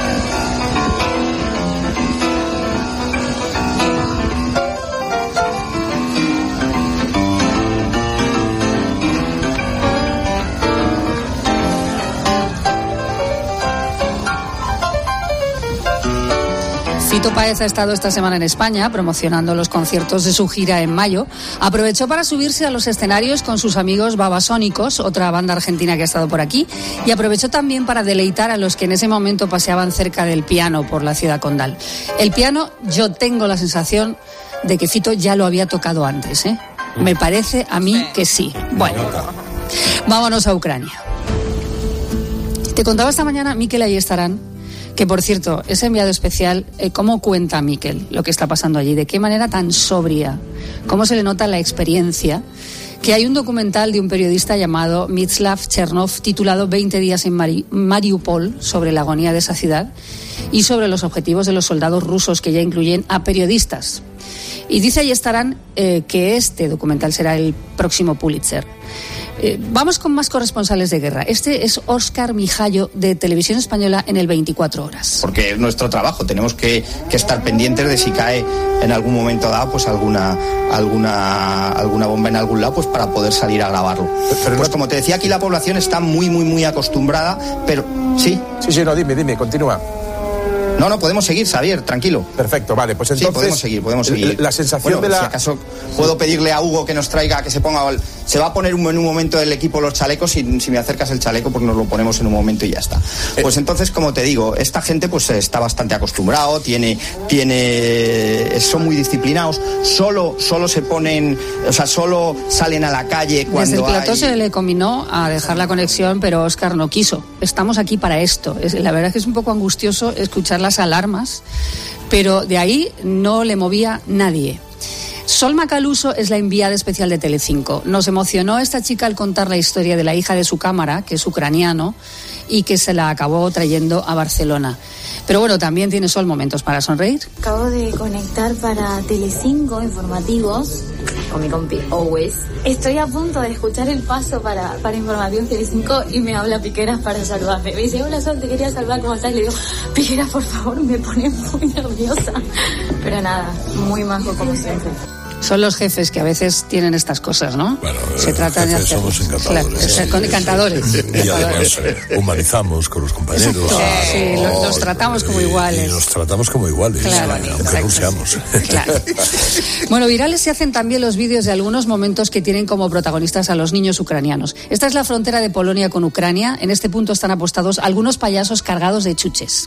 Fito Páez ha estado esta semana en España promocionando los conciertos de su gira en mayo. Aprovechó para subirse a los escenarios con sus amigos Babasónicos, otra banda argentina que ha estado por aquí, y aprovechó también para deleitar a los que en ese momento paseaban cerca del piano por la ciudad condal. El piano, yo tengo la sensación de que Fito ya lo había tocado antes, ¿eh? Me parece a mí que sí. Bueno, vámonos a Ucrania. Te contaba esta mañana Mikel Ayestarán, que por cierto, ese enviado especial, ¿cómo cuenta Mikel lo que está pasando allí? ¿De qué manera tan sobria? ¿Cómo se le nota la experiencia? Que hay un documental de un periodista llamado Mieczslav Chernov titulado 20 días en Mariupol, sobre la agonía de esa ciudad y sobre los objetivos de los soldados rusos, que ya incluyen a periodistas. Y dice Ayestarán que este documental será el próximo Pulitzer. Vamos con más corresponsales de guerra. Este es Óscar Mijallo, de Televisión Española, en el 24 Horas. Porque es nuestro trabajo, tenemos que estar pendientes de si cae en algún momento dado pues alguna bomba en algún lado, pues para poder salir a grabarlo. Pero pues como te decía, aquí la población está muy acostumbrada, pero... ¿Sí? Sí, no, dime, continúa. No, podemos seguir, Xavier, tranquilo. Perfecto, vale, pues entonces... Sí, podemos seguir. La sensación de la... Si acaso puedo pedirle a Hugo que nos traiga, que se ponga... Se va a poner en un momento el equipo los chalecos, y si me acercas el chaleco, pues nos lo ponemos en un momento y ya está. Pues entonces, como te digo, esta gente pues está bastante acostumbrado, son muy disciplinados, solo se ponen, o sea, solo salen a la calle cuando desde el plató se le combinó a dejar la conexión, pero Óscar no quiso. Estamos aquí para esto. La verdad es que es un poco angustioso escuchar las alarmas, pero de ahí no le movía nadie. Sol Macaluso es la enviada especial de Telecinco. Nos emocionó esta chica al contar la historia de la hija de su cámara, que es ucraniano, y que se la acabó trayendo a Barcelona. Pero bueno, también tiene Sol momentos para sonreír. Acabo de conectar para Telecinco informativos con mi compi Always. Estoy a punto de escuchar el paso para Información 5 y me habla Piqueras para salvarme. Me dice, hola Sol, te quería salvar, ¿cómo estás? Le digo, Piqueras, por favor, me pone muy nerviosa. Pero nada, muy majo como siempre. Son los jefes que a veces tienen estas cosas, ¿no? Bueno, se trata de hacer. Somos encantadores. Claro, con encantadores. Y además humanizamos con los compañeros. Sí, los tratamos como iguales. Y nos tratamos como iguales, claro, aunque no seamos. Claro. Bueno, virales se hacen también los vídeos de algunos momentos que tienen como protagonistas a los niños ucranianos. Esta es la frontera de Polonia con Ucrania. En este punto están apostados algunos payasos cargados de chuches.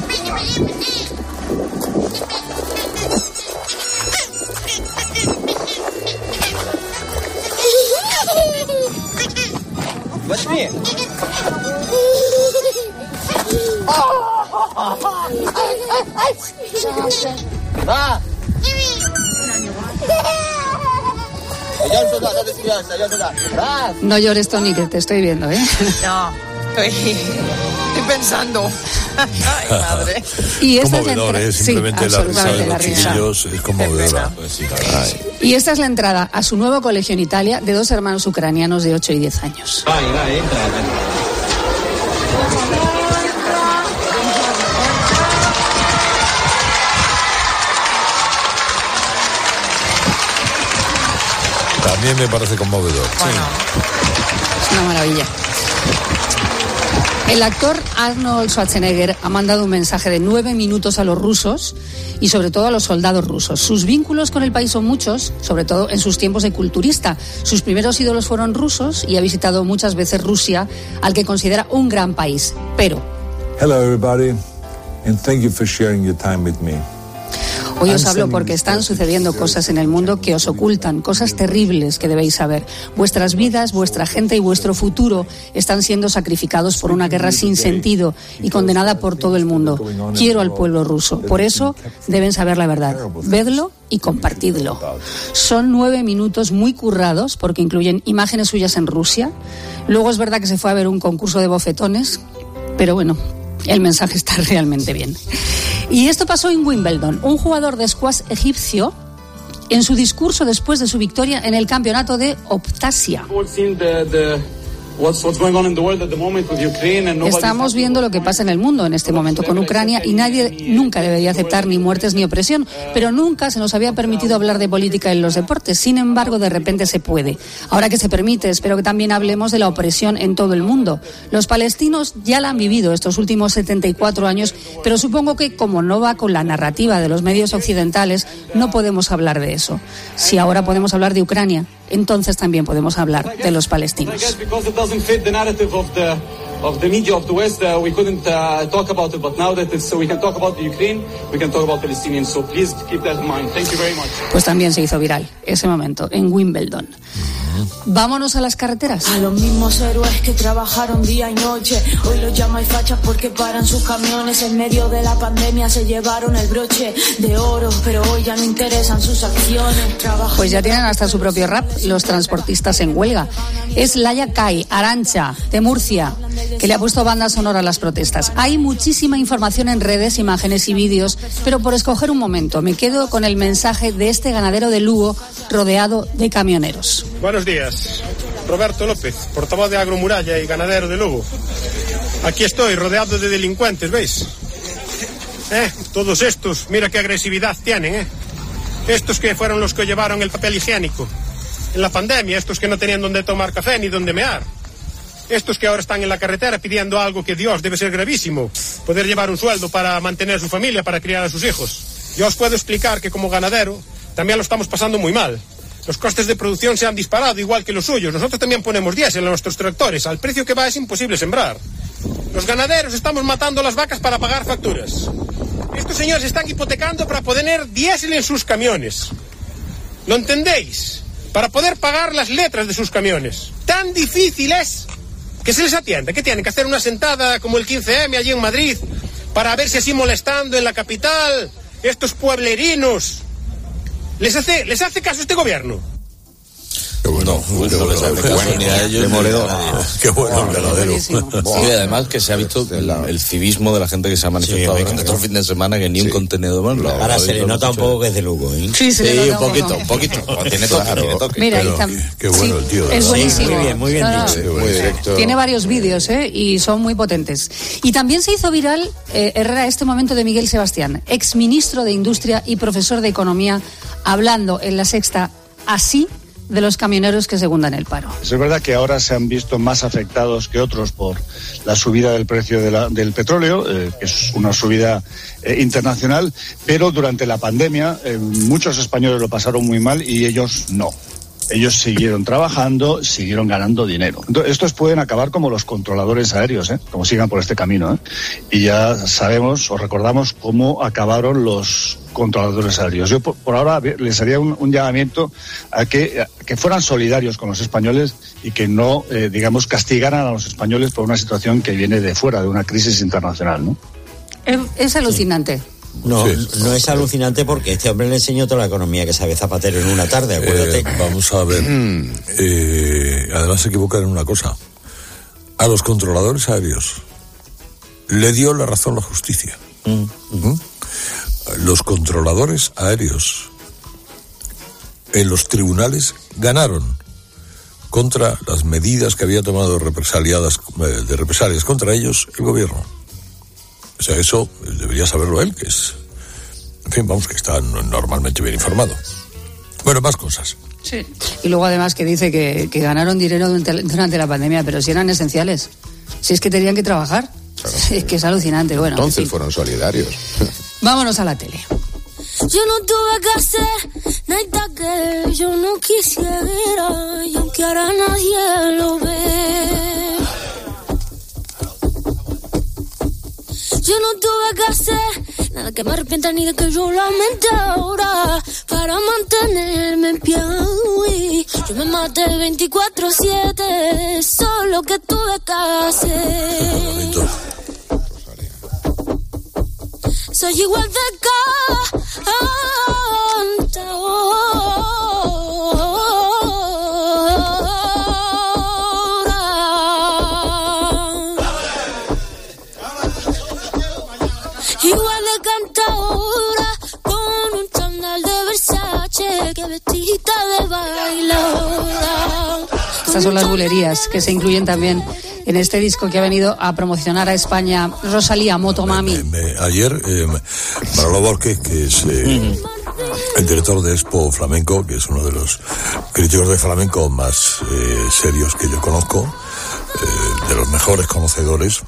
No llores, Tony, que te estoy viendo, ¿eh? No, estoy pensando. Ay, madre. Y esta conmovedor, es simplemente la risa de los chiquillos es conmovedora. Y esta es la entrada a su nuevo colegio en Italia de dos hermanos ucranianos de 8 y 10 años. También me parece conmovedor. Bueno, es una maravilla. El actor Arnold Schwarzenegger ha mandado un mensaje de 9 minutos a los rusos y sobre todo a los soldados rusos. Sus vínculos con el país son muchos, sobre todo en sus tiempos de culturista. Sus primeros ídolos fueron rusos y ha visitado muchas veces Rusia, al que considera un gran país. Pero... Hello everybody, and thank you for sharing your time with me. Hoy os hablo porque están sucediendo cosas en el mundo que os ocultan, cosas terribles que debéis saber. Vuestras vidas, vuestra gente y vuestro futuro están siendo sacrificados por una guerra sin sentido y condenada por todo el mundo. Quiero al pueblo ruso. Por eso deben saber la verdad. Vedlo y compartidlo. Son 9 minutos muy currados porque incluyen imágenes suyas en Rusia. Luego es verdad que se fue a ver un concurso de bofetones, pero bueno, el mensaje está realmente bien. Y esto pasó en Wimbledon. Un jugador de squash egipcio, en su discurso después de su victoria en el campeonato de Optasia. Estamos viendo lo que pasa en el mundo en este momento con Ucrania y nadie nunca debería aceptar ni muertes ni opresión, pero nunca se nos había permitido hablar de política en los deportes. Sin embargo, de repente se puede. Ahora que se permite, espero que también hablemos de la opresión en todo el mundo. Los palestinos ya la han vivido estos últimos 74 años, pero supongo que como no va con la narrativa de los medios occidentales, no podemos hablar de eso. Si ahora podemos hablar de Ucrania, entonces también podemos hablar de los palestinos. Of the media of the West, we couldn't talk about it, but now that we can talk about the Ukraine, we can talk about Palestinians. So please keep that in mind. Thank you very much. Pues también se hizo viral ese momento en Wimbledon. Vámonos a las carreteras. A los mismos héroes que trabajaron día y noche, hoy los llamáis fachas porque paran sus camiones. En medio de la pandemia se llevaron el broche de oro, pero hoy ya no interesan sus acciones. Pues ya tienen hasta su propio rap los transportistas en huelga. Es Laia Kai, Arantxa, de Murcia, que le ha puesto banda sonora a las protestas. Hay muchísima información en redes, imágenes y vídeos, pero por escoger un momento me quedo con el mensaje de este ganadero de Lugo rodeado de camioneros. Buenos días, Roberto López, portavoz de Agromuralla y ganadero de Lugo. Aquí estoy, rodeado de delincuentes, ¿veis? Todos estos, mira qué agresividad tienen, Estos que fueron los que llevaron el papel higiénico en la pandemia, estos que no tenían donde tomar café ni donde mear. Estos que ahora están en la carretera pidiendo algo que, Dios, debe ser gravísimo, poder llevar un sueldo para mantener a su familia, para criar a sus hijos. Yo os puedo explicar que como ganadero también lo estamos pasando muy mal. Los costes de producción se han disparado igual que los suyos. Nosotros también ponemos diésel a nuestros tractores. Al precio que va es imposible sembrar. Los ganaderos estamos matando las vacas para pagar facturas. Estos señores están hipotecando para poner diésel en sus camiones. ¿Lo entendéis? Para poder pagar las letras de sus camiones. Tan difícil es que se les atienda. ¿Qué tienen? ¿Que hacer una sentada como el 15M allí en Madrid para verse así molestando en la capital? Estos pueblerinos. ¿Les hace caso este gobierno? Qué bueno, no les hace caso ni a ellos. Qué bueno, verdadero. Y además que se ha visto el civismo de la gente que se ha manifestado durante todo el fin de semana, que ni un contenido más. Ahora se le nota un poco que es de Lugo, ¿eh? Sí, un poquito. Tiene toque. Mira, qué bueno el tío. Es buenísimo. Muy bien dicho. Muy directo. Tiene varios vídeos, y son muy potentes. Y también se hizo viral, Herrera, este momento de Miguel Sebastián, exministro de Industria y profesor de Economía, hablando en La Sexta así de los camioneros que secundan el paro. Es verdad que ahora se han visto más afectados que otros por la subida del precio del petróleo, que es una subida internacional, pero durante la pandemia muchos españoles lo pasaron muy mal y ellos no. Ellos siguieron trabajando, siguieron ganando dinero. Entonces, estos pueden acabar como los controladores aéreos, como sigan por este camino. Y ya sabemos o recordamos cómo acabaron los controladores aéreos. Yo por ahora les haría un llamamiento a que fueran solidarios con los españoles y que no, castigaran a los españoles por una situación que viene de fuera, de una crisis internacional, ¿no? Es alucinante. No es alucinante porque este hombre le enseñó toda la economía que sabe Zapatero en una tarde, acuérdate. Vamos a ver. Además se equivocan en una cosa. A los controladores aéreos le dio la razón la justicia. Los controladores aéreos en los tribunales ganaron contra las medidas que había tomado de represalias contra ellos el gobierno. O sea, eso debería saberlo él, que es... En fin, que está normalmente bien informado. Bueno, más cosas. Sí. Y luego además que dice que ganaron dinero durante la pandemia, pero si eran esenciales. Si es que tenían que trabajar. Claro. Es que es alucinante. Bueno, entonces fueron solidarios. Vámonos a la tele. Yo no tuve que hacer nada que yo no quisiera, y aunque ahora nadie lo ve. Yo no tuve que hacer nada que me arrepienta ni de que yo lamente ahora para mantenerme en pie. Uy, yo me maté 24/7, solo que tuve que hacer. Soy igual de igual de cantadora, con un chándal de Versace, que vestida de bailadora. Estas son las bulerías que se incluyen también en este disco que ha venido a promocionar a España Rosalía, Motomami. Ayer, Manolo Borges, que es el director de Expo Flamenco, que es uno de los críticos de flamenco más serios que yo conozco, de los mejores conocedores,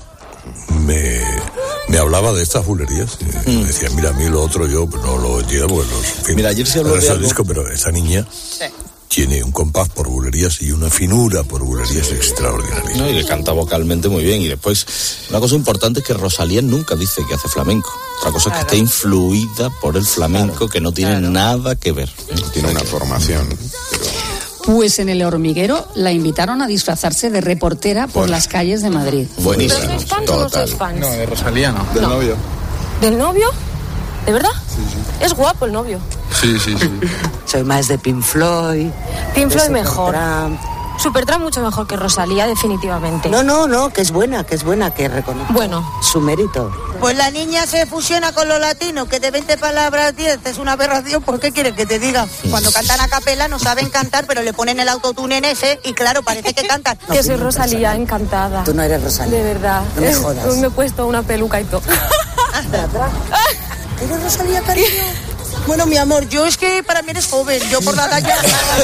me hablaba de estas bulerías. Me decía, mira, a mí lo otro yo no lo entiendo, porque mira, ayer se habló de algo... disco, pero esta niña... Sí. Tiene un compás por bulerías y una finura por bulerías extraordinaria. No, y le canta vocalmente muy bien. Y después, una cosa importante es que Rosalía nunca dice que hace flamenco. Otra cosa es que está influida por el flamenco, que no tiene nada que ver. Tiene una formación. Pues en El Hormiguero la invitaron a disfrazarse de reportera por las calles de Madrid. Buenísimo. ¿Pero sois fans o no sois fans? No, de Rosalía no. Del novio. ¿Del novio? ¿De verdad? Sí. Es guapo el novio. Sí. Soy más de Pink Floyd. Pink Floyd mejor. Supertramp mucho mejor que Rosalía, definitivamente. No, que es buena, que reconozco. Bueno. Su mérito. Pues la niña se fusiona con lo latino, que de 20 palabras 10 es una aberración. ¿Por qué quieres que te diga? Cuando cantan a capela no saben cantar, pero le ponen el autotune en ese y claro, parece que cantan. No, que soy Rosalía, encantada. Tú no eres Rosalía. De verdad. No me jodas. Me he puesto una peluca y todo. ¿Eres Rosalía, cariño? Bueno, mi amor, yo es que para mí eres joven, yo por la talla...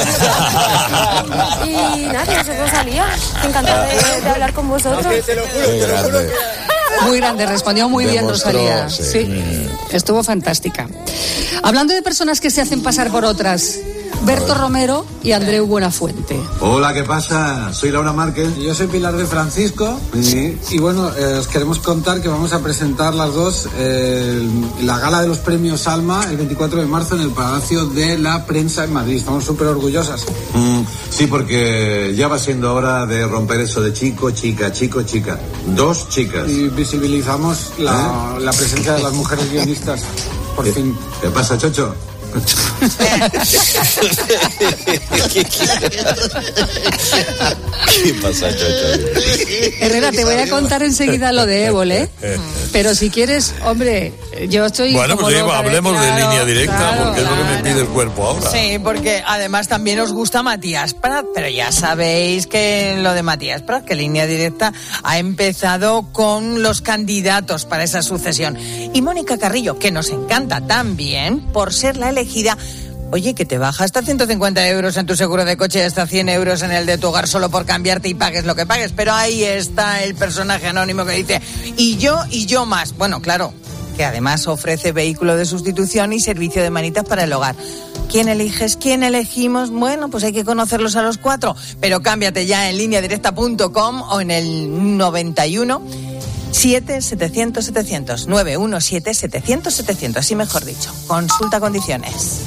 Y nada, yo soy Rosalía, encantada de hablar con vosotros. Te lo juro. Muy grande, respondió muy bien Rosalía. Sí, estuvo fantástica. Hablando de personas que se hacen pasar por otras, Berto Romero y Andreu Buenafuente. Hola, ¿qué pasa? Soy Laura Márquez. Y yo soy Pilar de Francisco. Sí. Y bueno, os queremos contar que vamos a presentar las dos la gala de los premios Alma el 24 de marzo en el Palacio de la Prensa en Madrid. Estamos súper orgullosas. Sí, porque ya va siendo hora de romper eso de chico, chica. Dos chicas. Y visibilizamos la presencia de las mujeres guionistas. Por fin. ¿Qué pasa, Chocho? ¿Qué pasa, Chocho? Herrera, te voy a contar enseguida lo de Évole, pero si quieres, hombre, yo estoy... Bueno, como pues loca, hablemos de claro, línea directa, claro, porque es lo que me pide el cuerpo ahora. Sí, porque además también os gusta Matías Prat, pero ya sabéis que lo de Matías Prat, que Línea Directa ha empezado con los candidatos para esa sucesión. Y Mónica Carrillo, que nos encanta también por ser la elegida. Oye, que te baja hasta 150 euros en tu seguro de coche y hasta 100 euros en el de tu hogar solo por cambiarte y pagues lo que pagues. Pero ahí está el personaje anónimo que dice, y yo más. Bueno, claro, que además ofrece vehículo de sustitución y servicio de manitas para el hogar. ¿Quién eliges? ¿Quién elegimos? Bueno, pues hay que conocerlos a los 4, pero cámbiate ya en lineadirecta.com o en el 91 700 700 917 700 700, así mejor dicho. Consulta condiciones.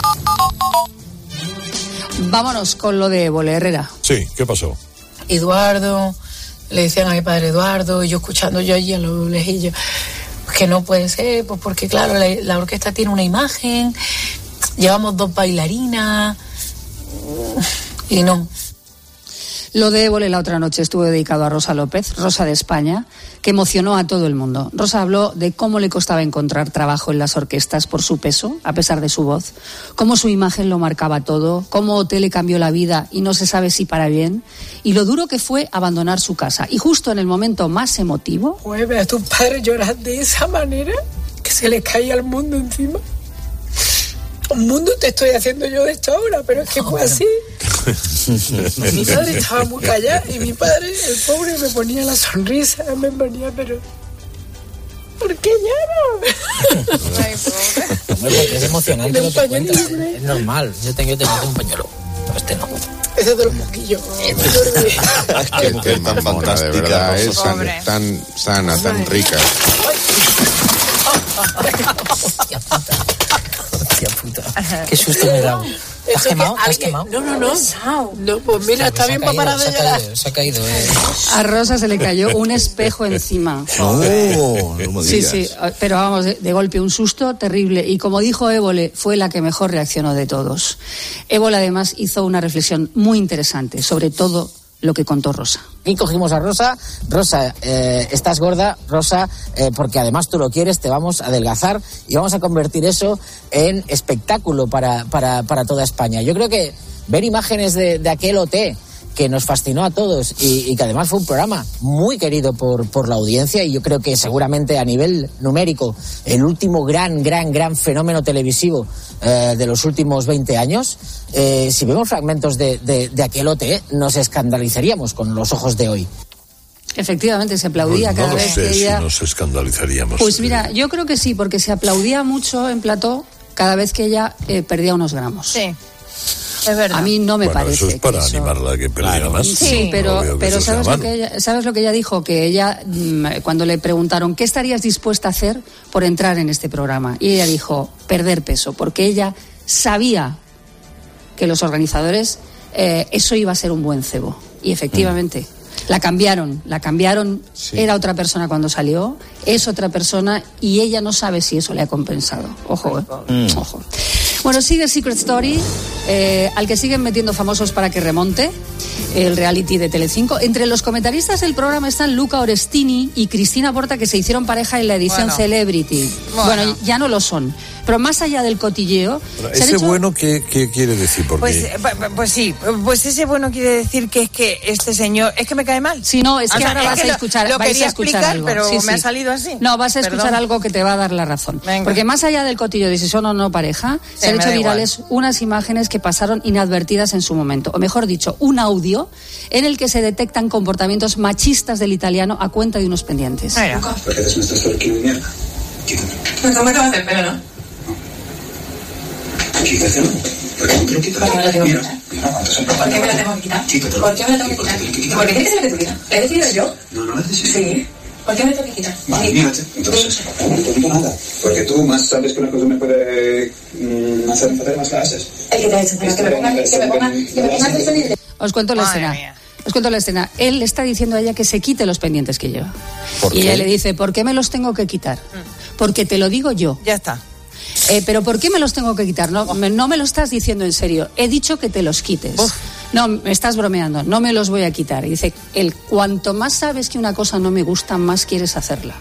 Vámonos con lo de Évole, Herrera. Sí, ¿qué pasó? Eduardo, le decían a mi padre Eduardo, y yo escuchando yo allí a lo lejillos, que no puede ser, pues porque claro, la orquesta tiene una imagen, llevamos 2 bailarinas, y no. Lo de Évole la otra noche estuvo dedicado a Rosa López, Rosa de España, que emocionó a todo el mundo. Rosa habló de cómo le costaba encontrar trabajo en las orquestas por su peso, a pesar de su voz, cómo su imagen lo marcaba todo, cómo OT le cambió la vida y no se sabe si para bien, y lo duro que fue abandonar su casa. Y justo en el momento más emotivo... Pues ve a tu padre llorar de esa manera, que se le caía el mundo encima. Un mundo te estoy haciendo yo de esto ahora, pero es que fue así. Mi padre estaba muy callado y mi padre, el pobre, me ponía la sonrisa, me ponía, pero... ¿Por qué lloro? Ay, pobre. Porque es emocionante lo que cuentas. Es normal. Yo tengo un pañuelo, pero este no. Ese es de los mosquillos. Qué tan fantástica, de verdad, es tan sana, tan rica. Hostia puta. Qué susto me he dado. ¿Te has quemado? ¿Te has quemado? No, pues mira, está bien para parar de llorar. Se ha caído. A Rosa se le cayó un espejo encima. No me digas. Sí, pero vamos, de golpe un susto terrible. Y como dijo Évole, fue la que mejor reaccionó de todos. Évole además hizo una reflexión muy interesante sobre todo lo que contó Rosa. Y cogimos a Rosa, estás gorda, Rosa, porque además tú lo quieres, te vamos a adelgazar y vamos a convertir eso en espectáculo para toda España. Yo creo que ver imágenes de aquel OT que nos fascinó a todos y que además fue un programa muy querido por la audiencia, y yo creo que seguramente a nivel numérico el último gran fenómeno televisivo de los últimos 20 años, si vemos fragmentos de aquel OT nos escandalizaríamos con los ojos de hoy. Efectivamente, se aplaudía pues no cada vez que ella... Si nos escandalizaríamos. Pues mira, yo creo que sí, porque se aplaudía mucho en plató cada vez que ella perdía unos gramos. Sí. Es verdad. A mí no me parece. Eso es para animarla a que perdiera más. Sí, pero ¿sabes lo que ella dijo? Que ella, cuando le preguntaron ¿qué estarías dispuesta a hacer por entrar en este programa? Y ella dijo, perder peso, porque ella sabía que los organizadores eso iba a ser un buen cebo. Y efectivamente, la cambiaron, sí. Era otra persona cuando salió, es otra persona, y ella no sabe si eso le ha compensado. Ojo, ojo. Bueno, sigue Secret Story, al que siguen metiendo famosos para que remonte, el reality de Telecinco. Entre los comentaristas del programa están Luca Orestini y Cristina Porta, que se hicieron pareja en la edición Celebrity. Bueno, ya no lo son. Pero más allá del cotilleo... ¿Ese bueno qué quiere decir? Pues sí, pues ese bueno quiere decir que es que este señor... ¿Es que me cae mal? Sí, no, es que ahora vas a escuchar algo. Lo quería explicar, pero me ha salido así. No, vas a escuchar algo que te va a dar la razón. Venga. Porque más allá del cotilleo de si son o no pareja, se han hecho virales unas imágenes que pasaron inadvertidas en su momento. O mejor dicho, un audio en el que se detectan comportamientos machistas del italiano a cuenta de unos pendientes. Porque eres nuestro sorquillo de mierda. Quítame. No me acabas el pelo, ¿no? Quítatelo. ¿Por qué no te lo quitas? ¿Por qué me lo tengo que quitar? ¿Por qué me lo tengo que quitar? Quítatelo. ¿Por qué me lo tengo que quitar? ¿Por qué tienes que ser que quitar? ¿He decidido yo? No lo has decidido. Sí. ¿Por qué me lo tengo que quitar? Vale, mírate. Entonces, no te digo nada. Porque tú más sabes que una cosa me puede hacer enfatar, más la haces. El que te ha hecho para que me pongas de sonido. Os cuento la escena. Él le está diciendo a ella que se quite los pendientes que lleva. Y ella le dice, ¿por qué me los tengo que quitar? Porque te lo digo yo. Ya está. ¿Pero por qué me los tengo que quitar? No me lo estás diciendo en serio. He dicho que te los quites. No, me estás bromeando. No me los voy a quitar. Y dice, cuanto más sabes que una cosa no me gusta, más quieres hacerla.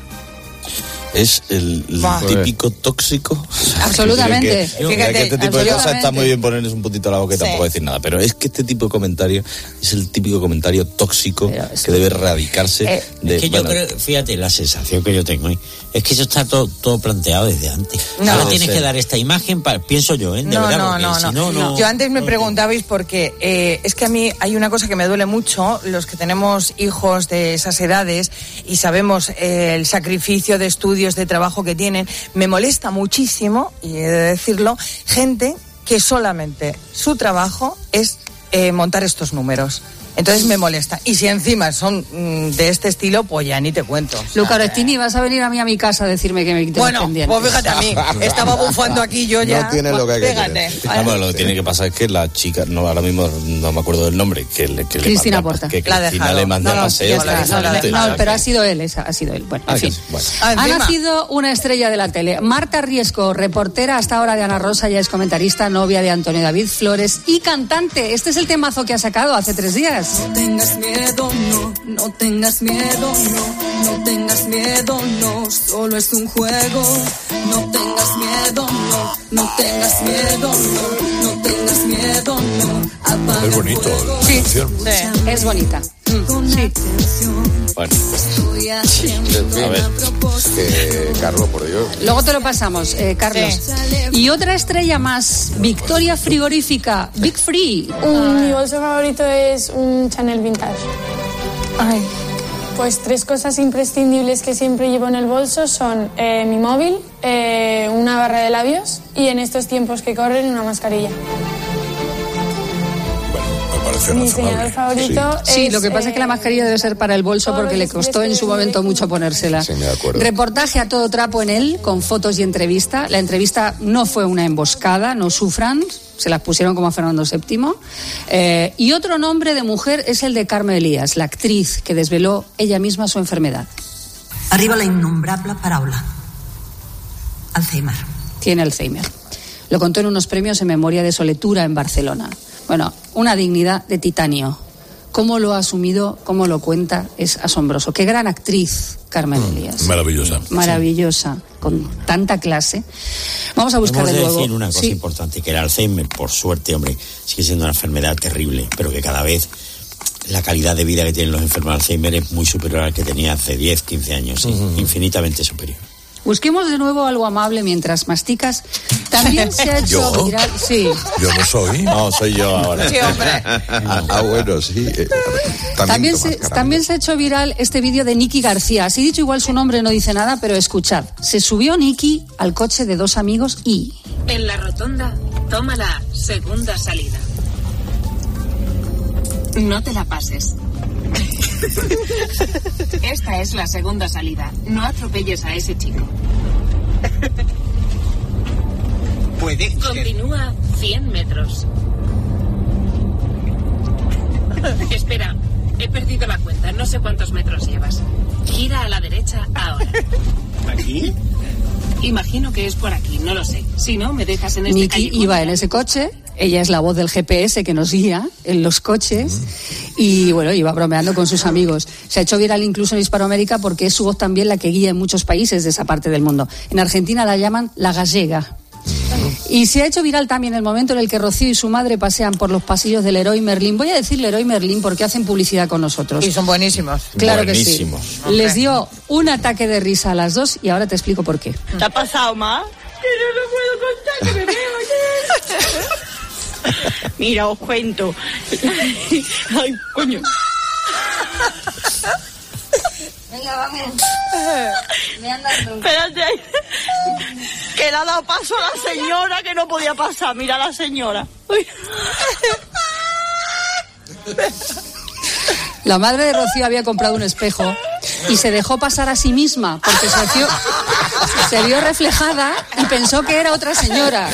Es el típico tóxico. Absolutamente. Fíjate, este tipo de cosas está muy bien ponerles un puntito a la boca y tampoco decir nada. Pero es que este tipo de comentario es el típico comentario tóxico que debe erradicarse. Es que yo creo, fíjate, la sensación que yo tengo es que eso está todo planteado desde antes. Ahora tienes que dar esta imagen, pienso yo, de verdad. No. Yo antes me preguntabais porque es que a mí hay una cosa que me duele mucho, los que tenemos hijos de esas edades y sabemos el sacrificio de estudios, de trabajo que tienen, me molesta muchísimo, y he de decirlo, gente que solamente su trabajo es montar estos números. Entonces me molesta. Y si encima son de este estilo, pues ya ni te cuento. Luca Orestini, vas a venir a mi casa a decirme que me quite los pendientes. Pues fíjate a mí, estaba bufando aquí yo ya. No tiene lo que hay que tener. Lo que tiene que pasar es que la chica, ahora mismo no me acuerdo del nombre, que Cristina Porta. Que Cristina le manda paseo. No, pero ha sido él. Bueno, en fin. Ha nacido una estrella de la tele. Marta Riesco, reportera hasta ahora de Ana Rosa, ya es comentarista, novia de Antonio David Flores y cantante. Este es el temazo que ha sacado hace 3 días. No tengas miedo, no tengas miedo, no tengas miedo, no, solo es un juego. No tengas miedo, no tengas miedo, no tengas miedo, no. Es bonito. Sí, es bonita. Sí. Bueno. A ver, Carlos, por Dios. Luego te lo pasamos, Carlos. Sí. Y otra estrella más, Victoria Frigorífica, Big Free. Mi bolso favorito es un Chanel Vintage. Ay. Pues 3 cosas imprescindibles que siempre llevo en el bolso son mi móvil, una barra de labios y en estos tiempos que corren una mascarilla. Mi diseñador favorito sí, lo que pasa es que la mascarilla debe ser para el bolso porque le costó en su momento mucho ponérsela. Sí, de acuerdo. Reportaje a todo trapo en él, con fotos y entrevista. La entrevista no fue una emboscada, no sufran, se las pusieron como a Fernando VII. Y otro nombre de mujer es el de Carme Elías, la actriz que desveló ella misma su enfermedad. Arriba la innombrable paraula. Alzheimer. Tiene Alzheimer. Lo contó en unos premios en memoria de su lectura en Barcelona. Bueno, una dignidad de titanio. Cómo lo ha asumido, cómo lo cuenta, es asombroso. Qué gran actriz, Carmen Elías. Maravillosa. Maravillosa, con tanta clase. Vamos a buscar de nuevo. Hemos de decir una cosa importante, que el Alzheimer, por suerte, hombre, sigue siendo una enfermedad terrible, pero que cada vez la calidad de vida que tienen los enfermos de Alzheimer es muy superior al que tenía hace 10, 15 años, infinitamente superior. Busquemos de nuevo algo amable mientras masticas. También se ha hecho viral. Sí. Yo no soy. No, soy yo ahora. Sí, hombre. Bueno, sí. También se ha hecho viral este vídeo de Nicky García. Así dicho, igual su nombre no dice nada, pero escuchad. Se subió Nicky al coche de 2 amigos y... En la rotonda, toma la segunda salida. No te la pases. Esta es la segunda salida. No atropelles a ese chico. Puede ser. Continúa 100 metros. Espera, he perdido la cuenta. No sé cuántos metros llevas. Gira a la derecha ahora. ¿Aquí? Imagino que es por aquí, no lo sé. Si no, me dejas en este Nicky iba en ese coche. Ella es la voz del GPS que nos guía en los coches y bueno, iba bromeando con sus amigos. Se ha hecho viral incluso en Hispanoamérica porque es su voz también la que guía en muchos países de esa parte del mundo. En Argentina la llaman la gallega. Y se ha hecho viral también el momento en el que Rocío y su madre pasean por los pasillos del Leroy Merlin. Voy a decir Leroy Merlin porque hacen publicidad con nosotros. Y son buenísimos. Claro buenísimos. Que sí. Les dio un ataque de risa a las dos y ahora te explico por qué. ¿Te ha pasado más? Que no lo puedo contar, que me veo ayer. Mira, os cuento. Ay, coño. Venga, vamos. Me han dado. Espérate. Que le ha dado paso a la señora que no podía pasar. Mira a la señora. Uy. La madre de Rocío había comprado un espejo y se dejó pasar a sí misma porque se vio reflejada y pensó que era otra señora.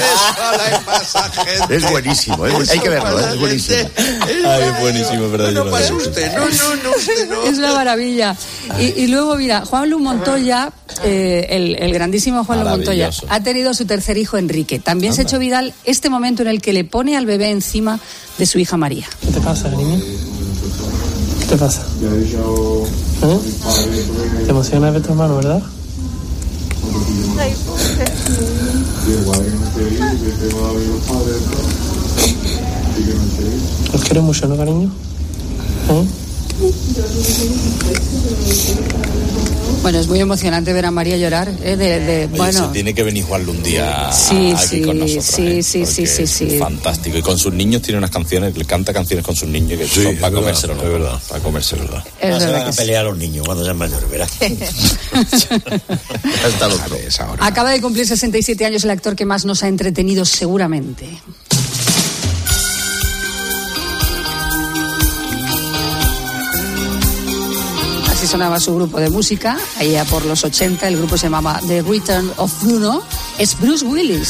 Es buenísimo, hay que verlo, es buenísimo. Ay, es buenísimo, ¿verdad? No pase usted, no. Es una maravilla. Y luego, mira, Juan Lu Montoya el grandísimo Juan Montoya, ha tenido su tercer hijo, Enrique. También se ha hecho viral este momento en el que le pone al bebé encima de su hija María. ¿Qué te pasa, niño? ¿Qué te pasa? ¿Te emociona ver a tu hermano, verdad? ¿Os quiero mucho, no, cariño? Bueno, es muy emocionante ver a María llorar. Bueno, tiene que venir Juan un día aquí con nosotros. Sí. Fantástico. Y con sus niños tiene unas canciones, le canta canciones con sus niños que son para comérselo. Es verdad, para comérselo. Se van a pelear los niños cuando sean mayores, ¿verdad? Acaba de cumplir 67 años el actor que más nos ha entretenido seguramente. Así sonaba su grupo de música, allá por los 80, el grupo se llamaba The Return of Bruno, es Bruce Willis.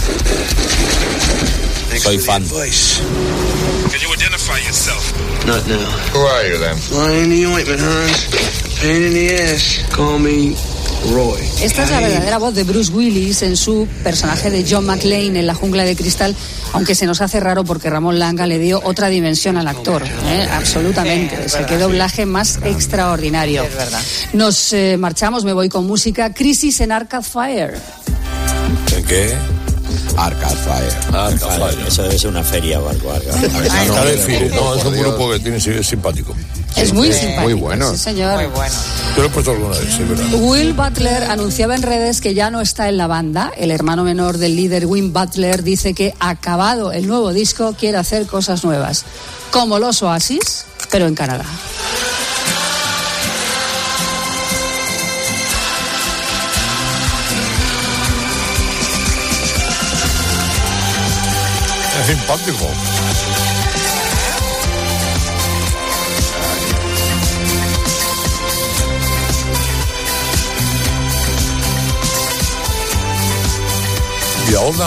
Soy fan. Can you identify yourself? Not now. Who are you then? Flying in the ointment, Hans. Pain in the ass. Call me Roy. Esta es la verdadera voz de Bruce Willis en su personaje de John McClane en La jungla de cristal, aunque se nos hace raro porque Ramón Langa le dio otra dimensión al actor, absolutamente. Es qué doblaje más extraordinario. Es verdad. Nos marchamos, me voy con música. Crisis en Arcade Fire. ¿En qué? Arcade Fire. Eso debe ser una feria o algo. Arcade Fire. No, es un grupo que tiene simpático. Es muy simpático. Muy bueno. Sí, señor. Muy bueno. Yo lo he puesto alguna vez, sí, verdad. Will Butler anunciaba en redes que ya no está en la banda. El hermano menor del líder, Win Butler, dice que acabado el nuevo disco quiere hacer cosas nuevas, como los Oasis, pero en Canadá. Es simpático. Y ahora,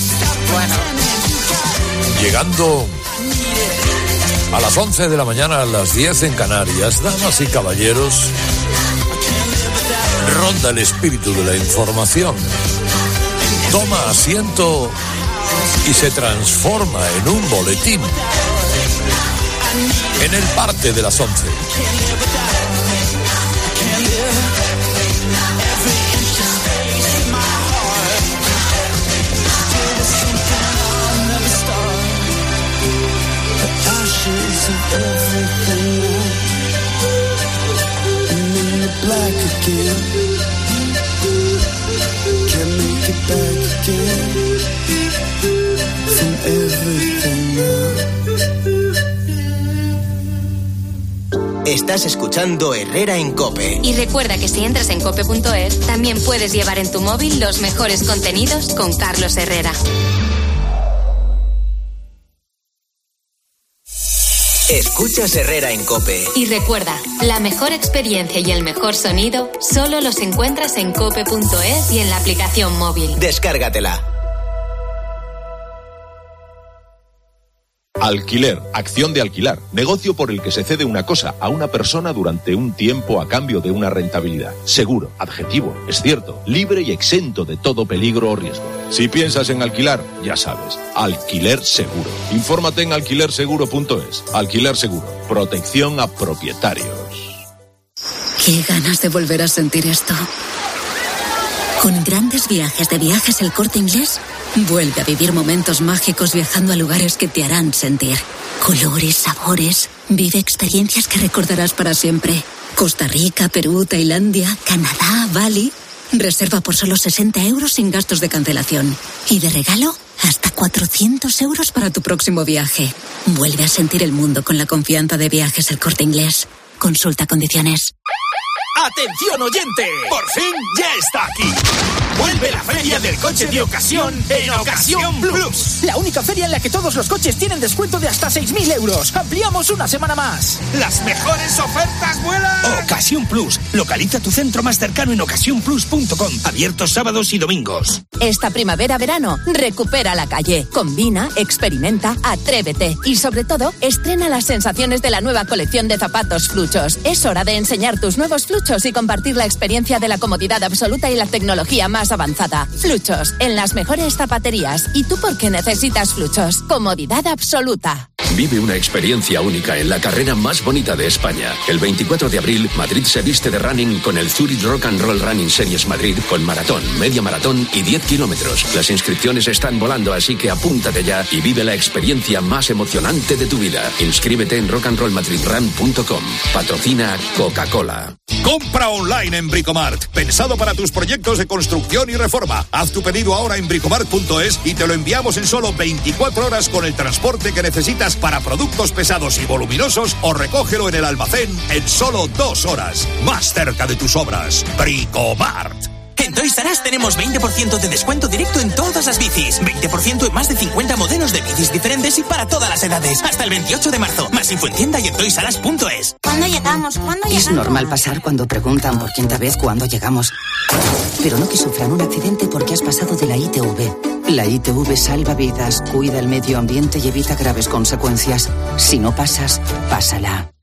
llegando a las 11 de la mañana, a las 10 en Canarias, damas y caballeros, ronda el espíritu de la información. Toma asiento y se transforma en un boletín. En el parte de las 11. Estás escuchando Herrera en COPE. Y recuerda que si entras en cope.es, también puedes llevar en tu móvil los mejores contenidos con Carlos Herrera. Escuchas Herrera en COPE. Y recuerda, la mejor experiencia y el mejor sonido solo los encuentras en cope.es y en la aplicación móvil. Descárgatela. Alquiler, acción de alquilar, negocio por el que se cede una cosa a una persona durante un tiempo a cambio de una rentabilidad. Seguro, adjetivo, es cierto, libre y exento de todo peligro o riesgo. Si piensas en alquilar, ya sabes, Alquiler Seguro. Infórmate en alquilerseguro.es. Alquiler Seguro, protección a propietarios. Qué ganas de volver a sentir esto. Con grandes viajes de Viajes El Corte Inglés, vuelve a vivir momentos mágicos viajando a lugares que te harán sentir. Colores, sabores, vive experiencias que recordarás para siempre. Costa Rica, Perú, Tailandia, Canadá, Bali. Reserva por solo 60 € sin gastos de cancelación. Y de regalo, hasta 400 € para tu próximo viaje. Vuelve a sentir el mundo con la confianza de Viajes El Corte Inglés. Consulta condiciones. ¡Atención oyente! ¡Por fin ya está aquí! ¡Vuelve la feria Feria del Coche de Ocasión en Ocasión Plus. La única feria en la que todos los coches tienen descuento de hasta 6.000 euros. Ampliamos una semana más. ¡Las mejores ofertas vuelan! Ocasión Plus. Localiza tu centro más cercano en ocasiónplus.com. Abiertos sábados y domingos. Esta primavera-verano, recupera la calle. Combina, experimenta, atrévete. Y sobre todo, estrena las sensaciones de la nueva colección de zapatos Fluchos. Es hora de enseñar tus nuevos Fluchos y compartir la experiencia de la comodidad absoluta y la tecnología más avanzada. Fluchos, en las mejores zapaterías. ¿Y tú por qué necesitas Fluchos? Comodidad absoluta. Vive una experiencia única en la carrera más bonita de España. El 24 de abril, Madrid se viste de running con el Zurich Rock and Roll Running Series Madrid con maratón, media maratón y 10 kilómetros. Las inscripciones están volando, así que apúntate ya y vive la experiencia más emocionante de tu vida. Inscríbete en rockandrollmadridrun.com. Patrocina Coca-Cola. Compra online en Bricomart. Pensado para tus proyectos de construcción y reforma. Haz tu pedido ahora en bricomart.es y te lo enviamos en solo 24 horas con el transporte que necesitas para productos pesados y voluminosos, o recógelo en el almacén en solo 2 horas. Más cerca de tus obras. Bricomart. En Toys R Us tenemos 20% de descuento directo en todas las bicis. 20% en más de 50 modelos de bicis diferentes y para todas las edades. Hasta el 28 de marzo. Más info en tienda y en toysrus.es. ¿Cuándo llegamos? Es normal pasar cuando preguntan por quinta vez cuándo llegamos. Pero no que sufran un accidente porque has pasado de la ITV. La ITV salva vidas, cuida el medio ambiente y evita graves consecuencias. Si no pasas, pásala.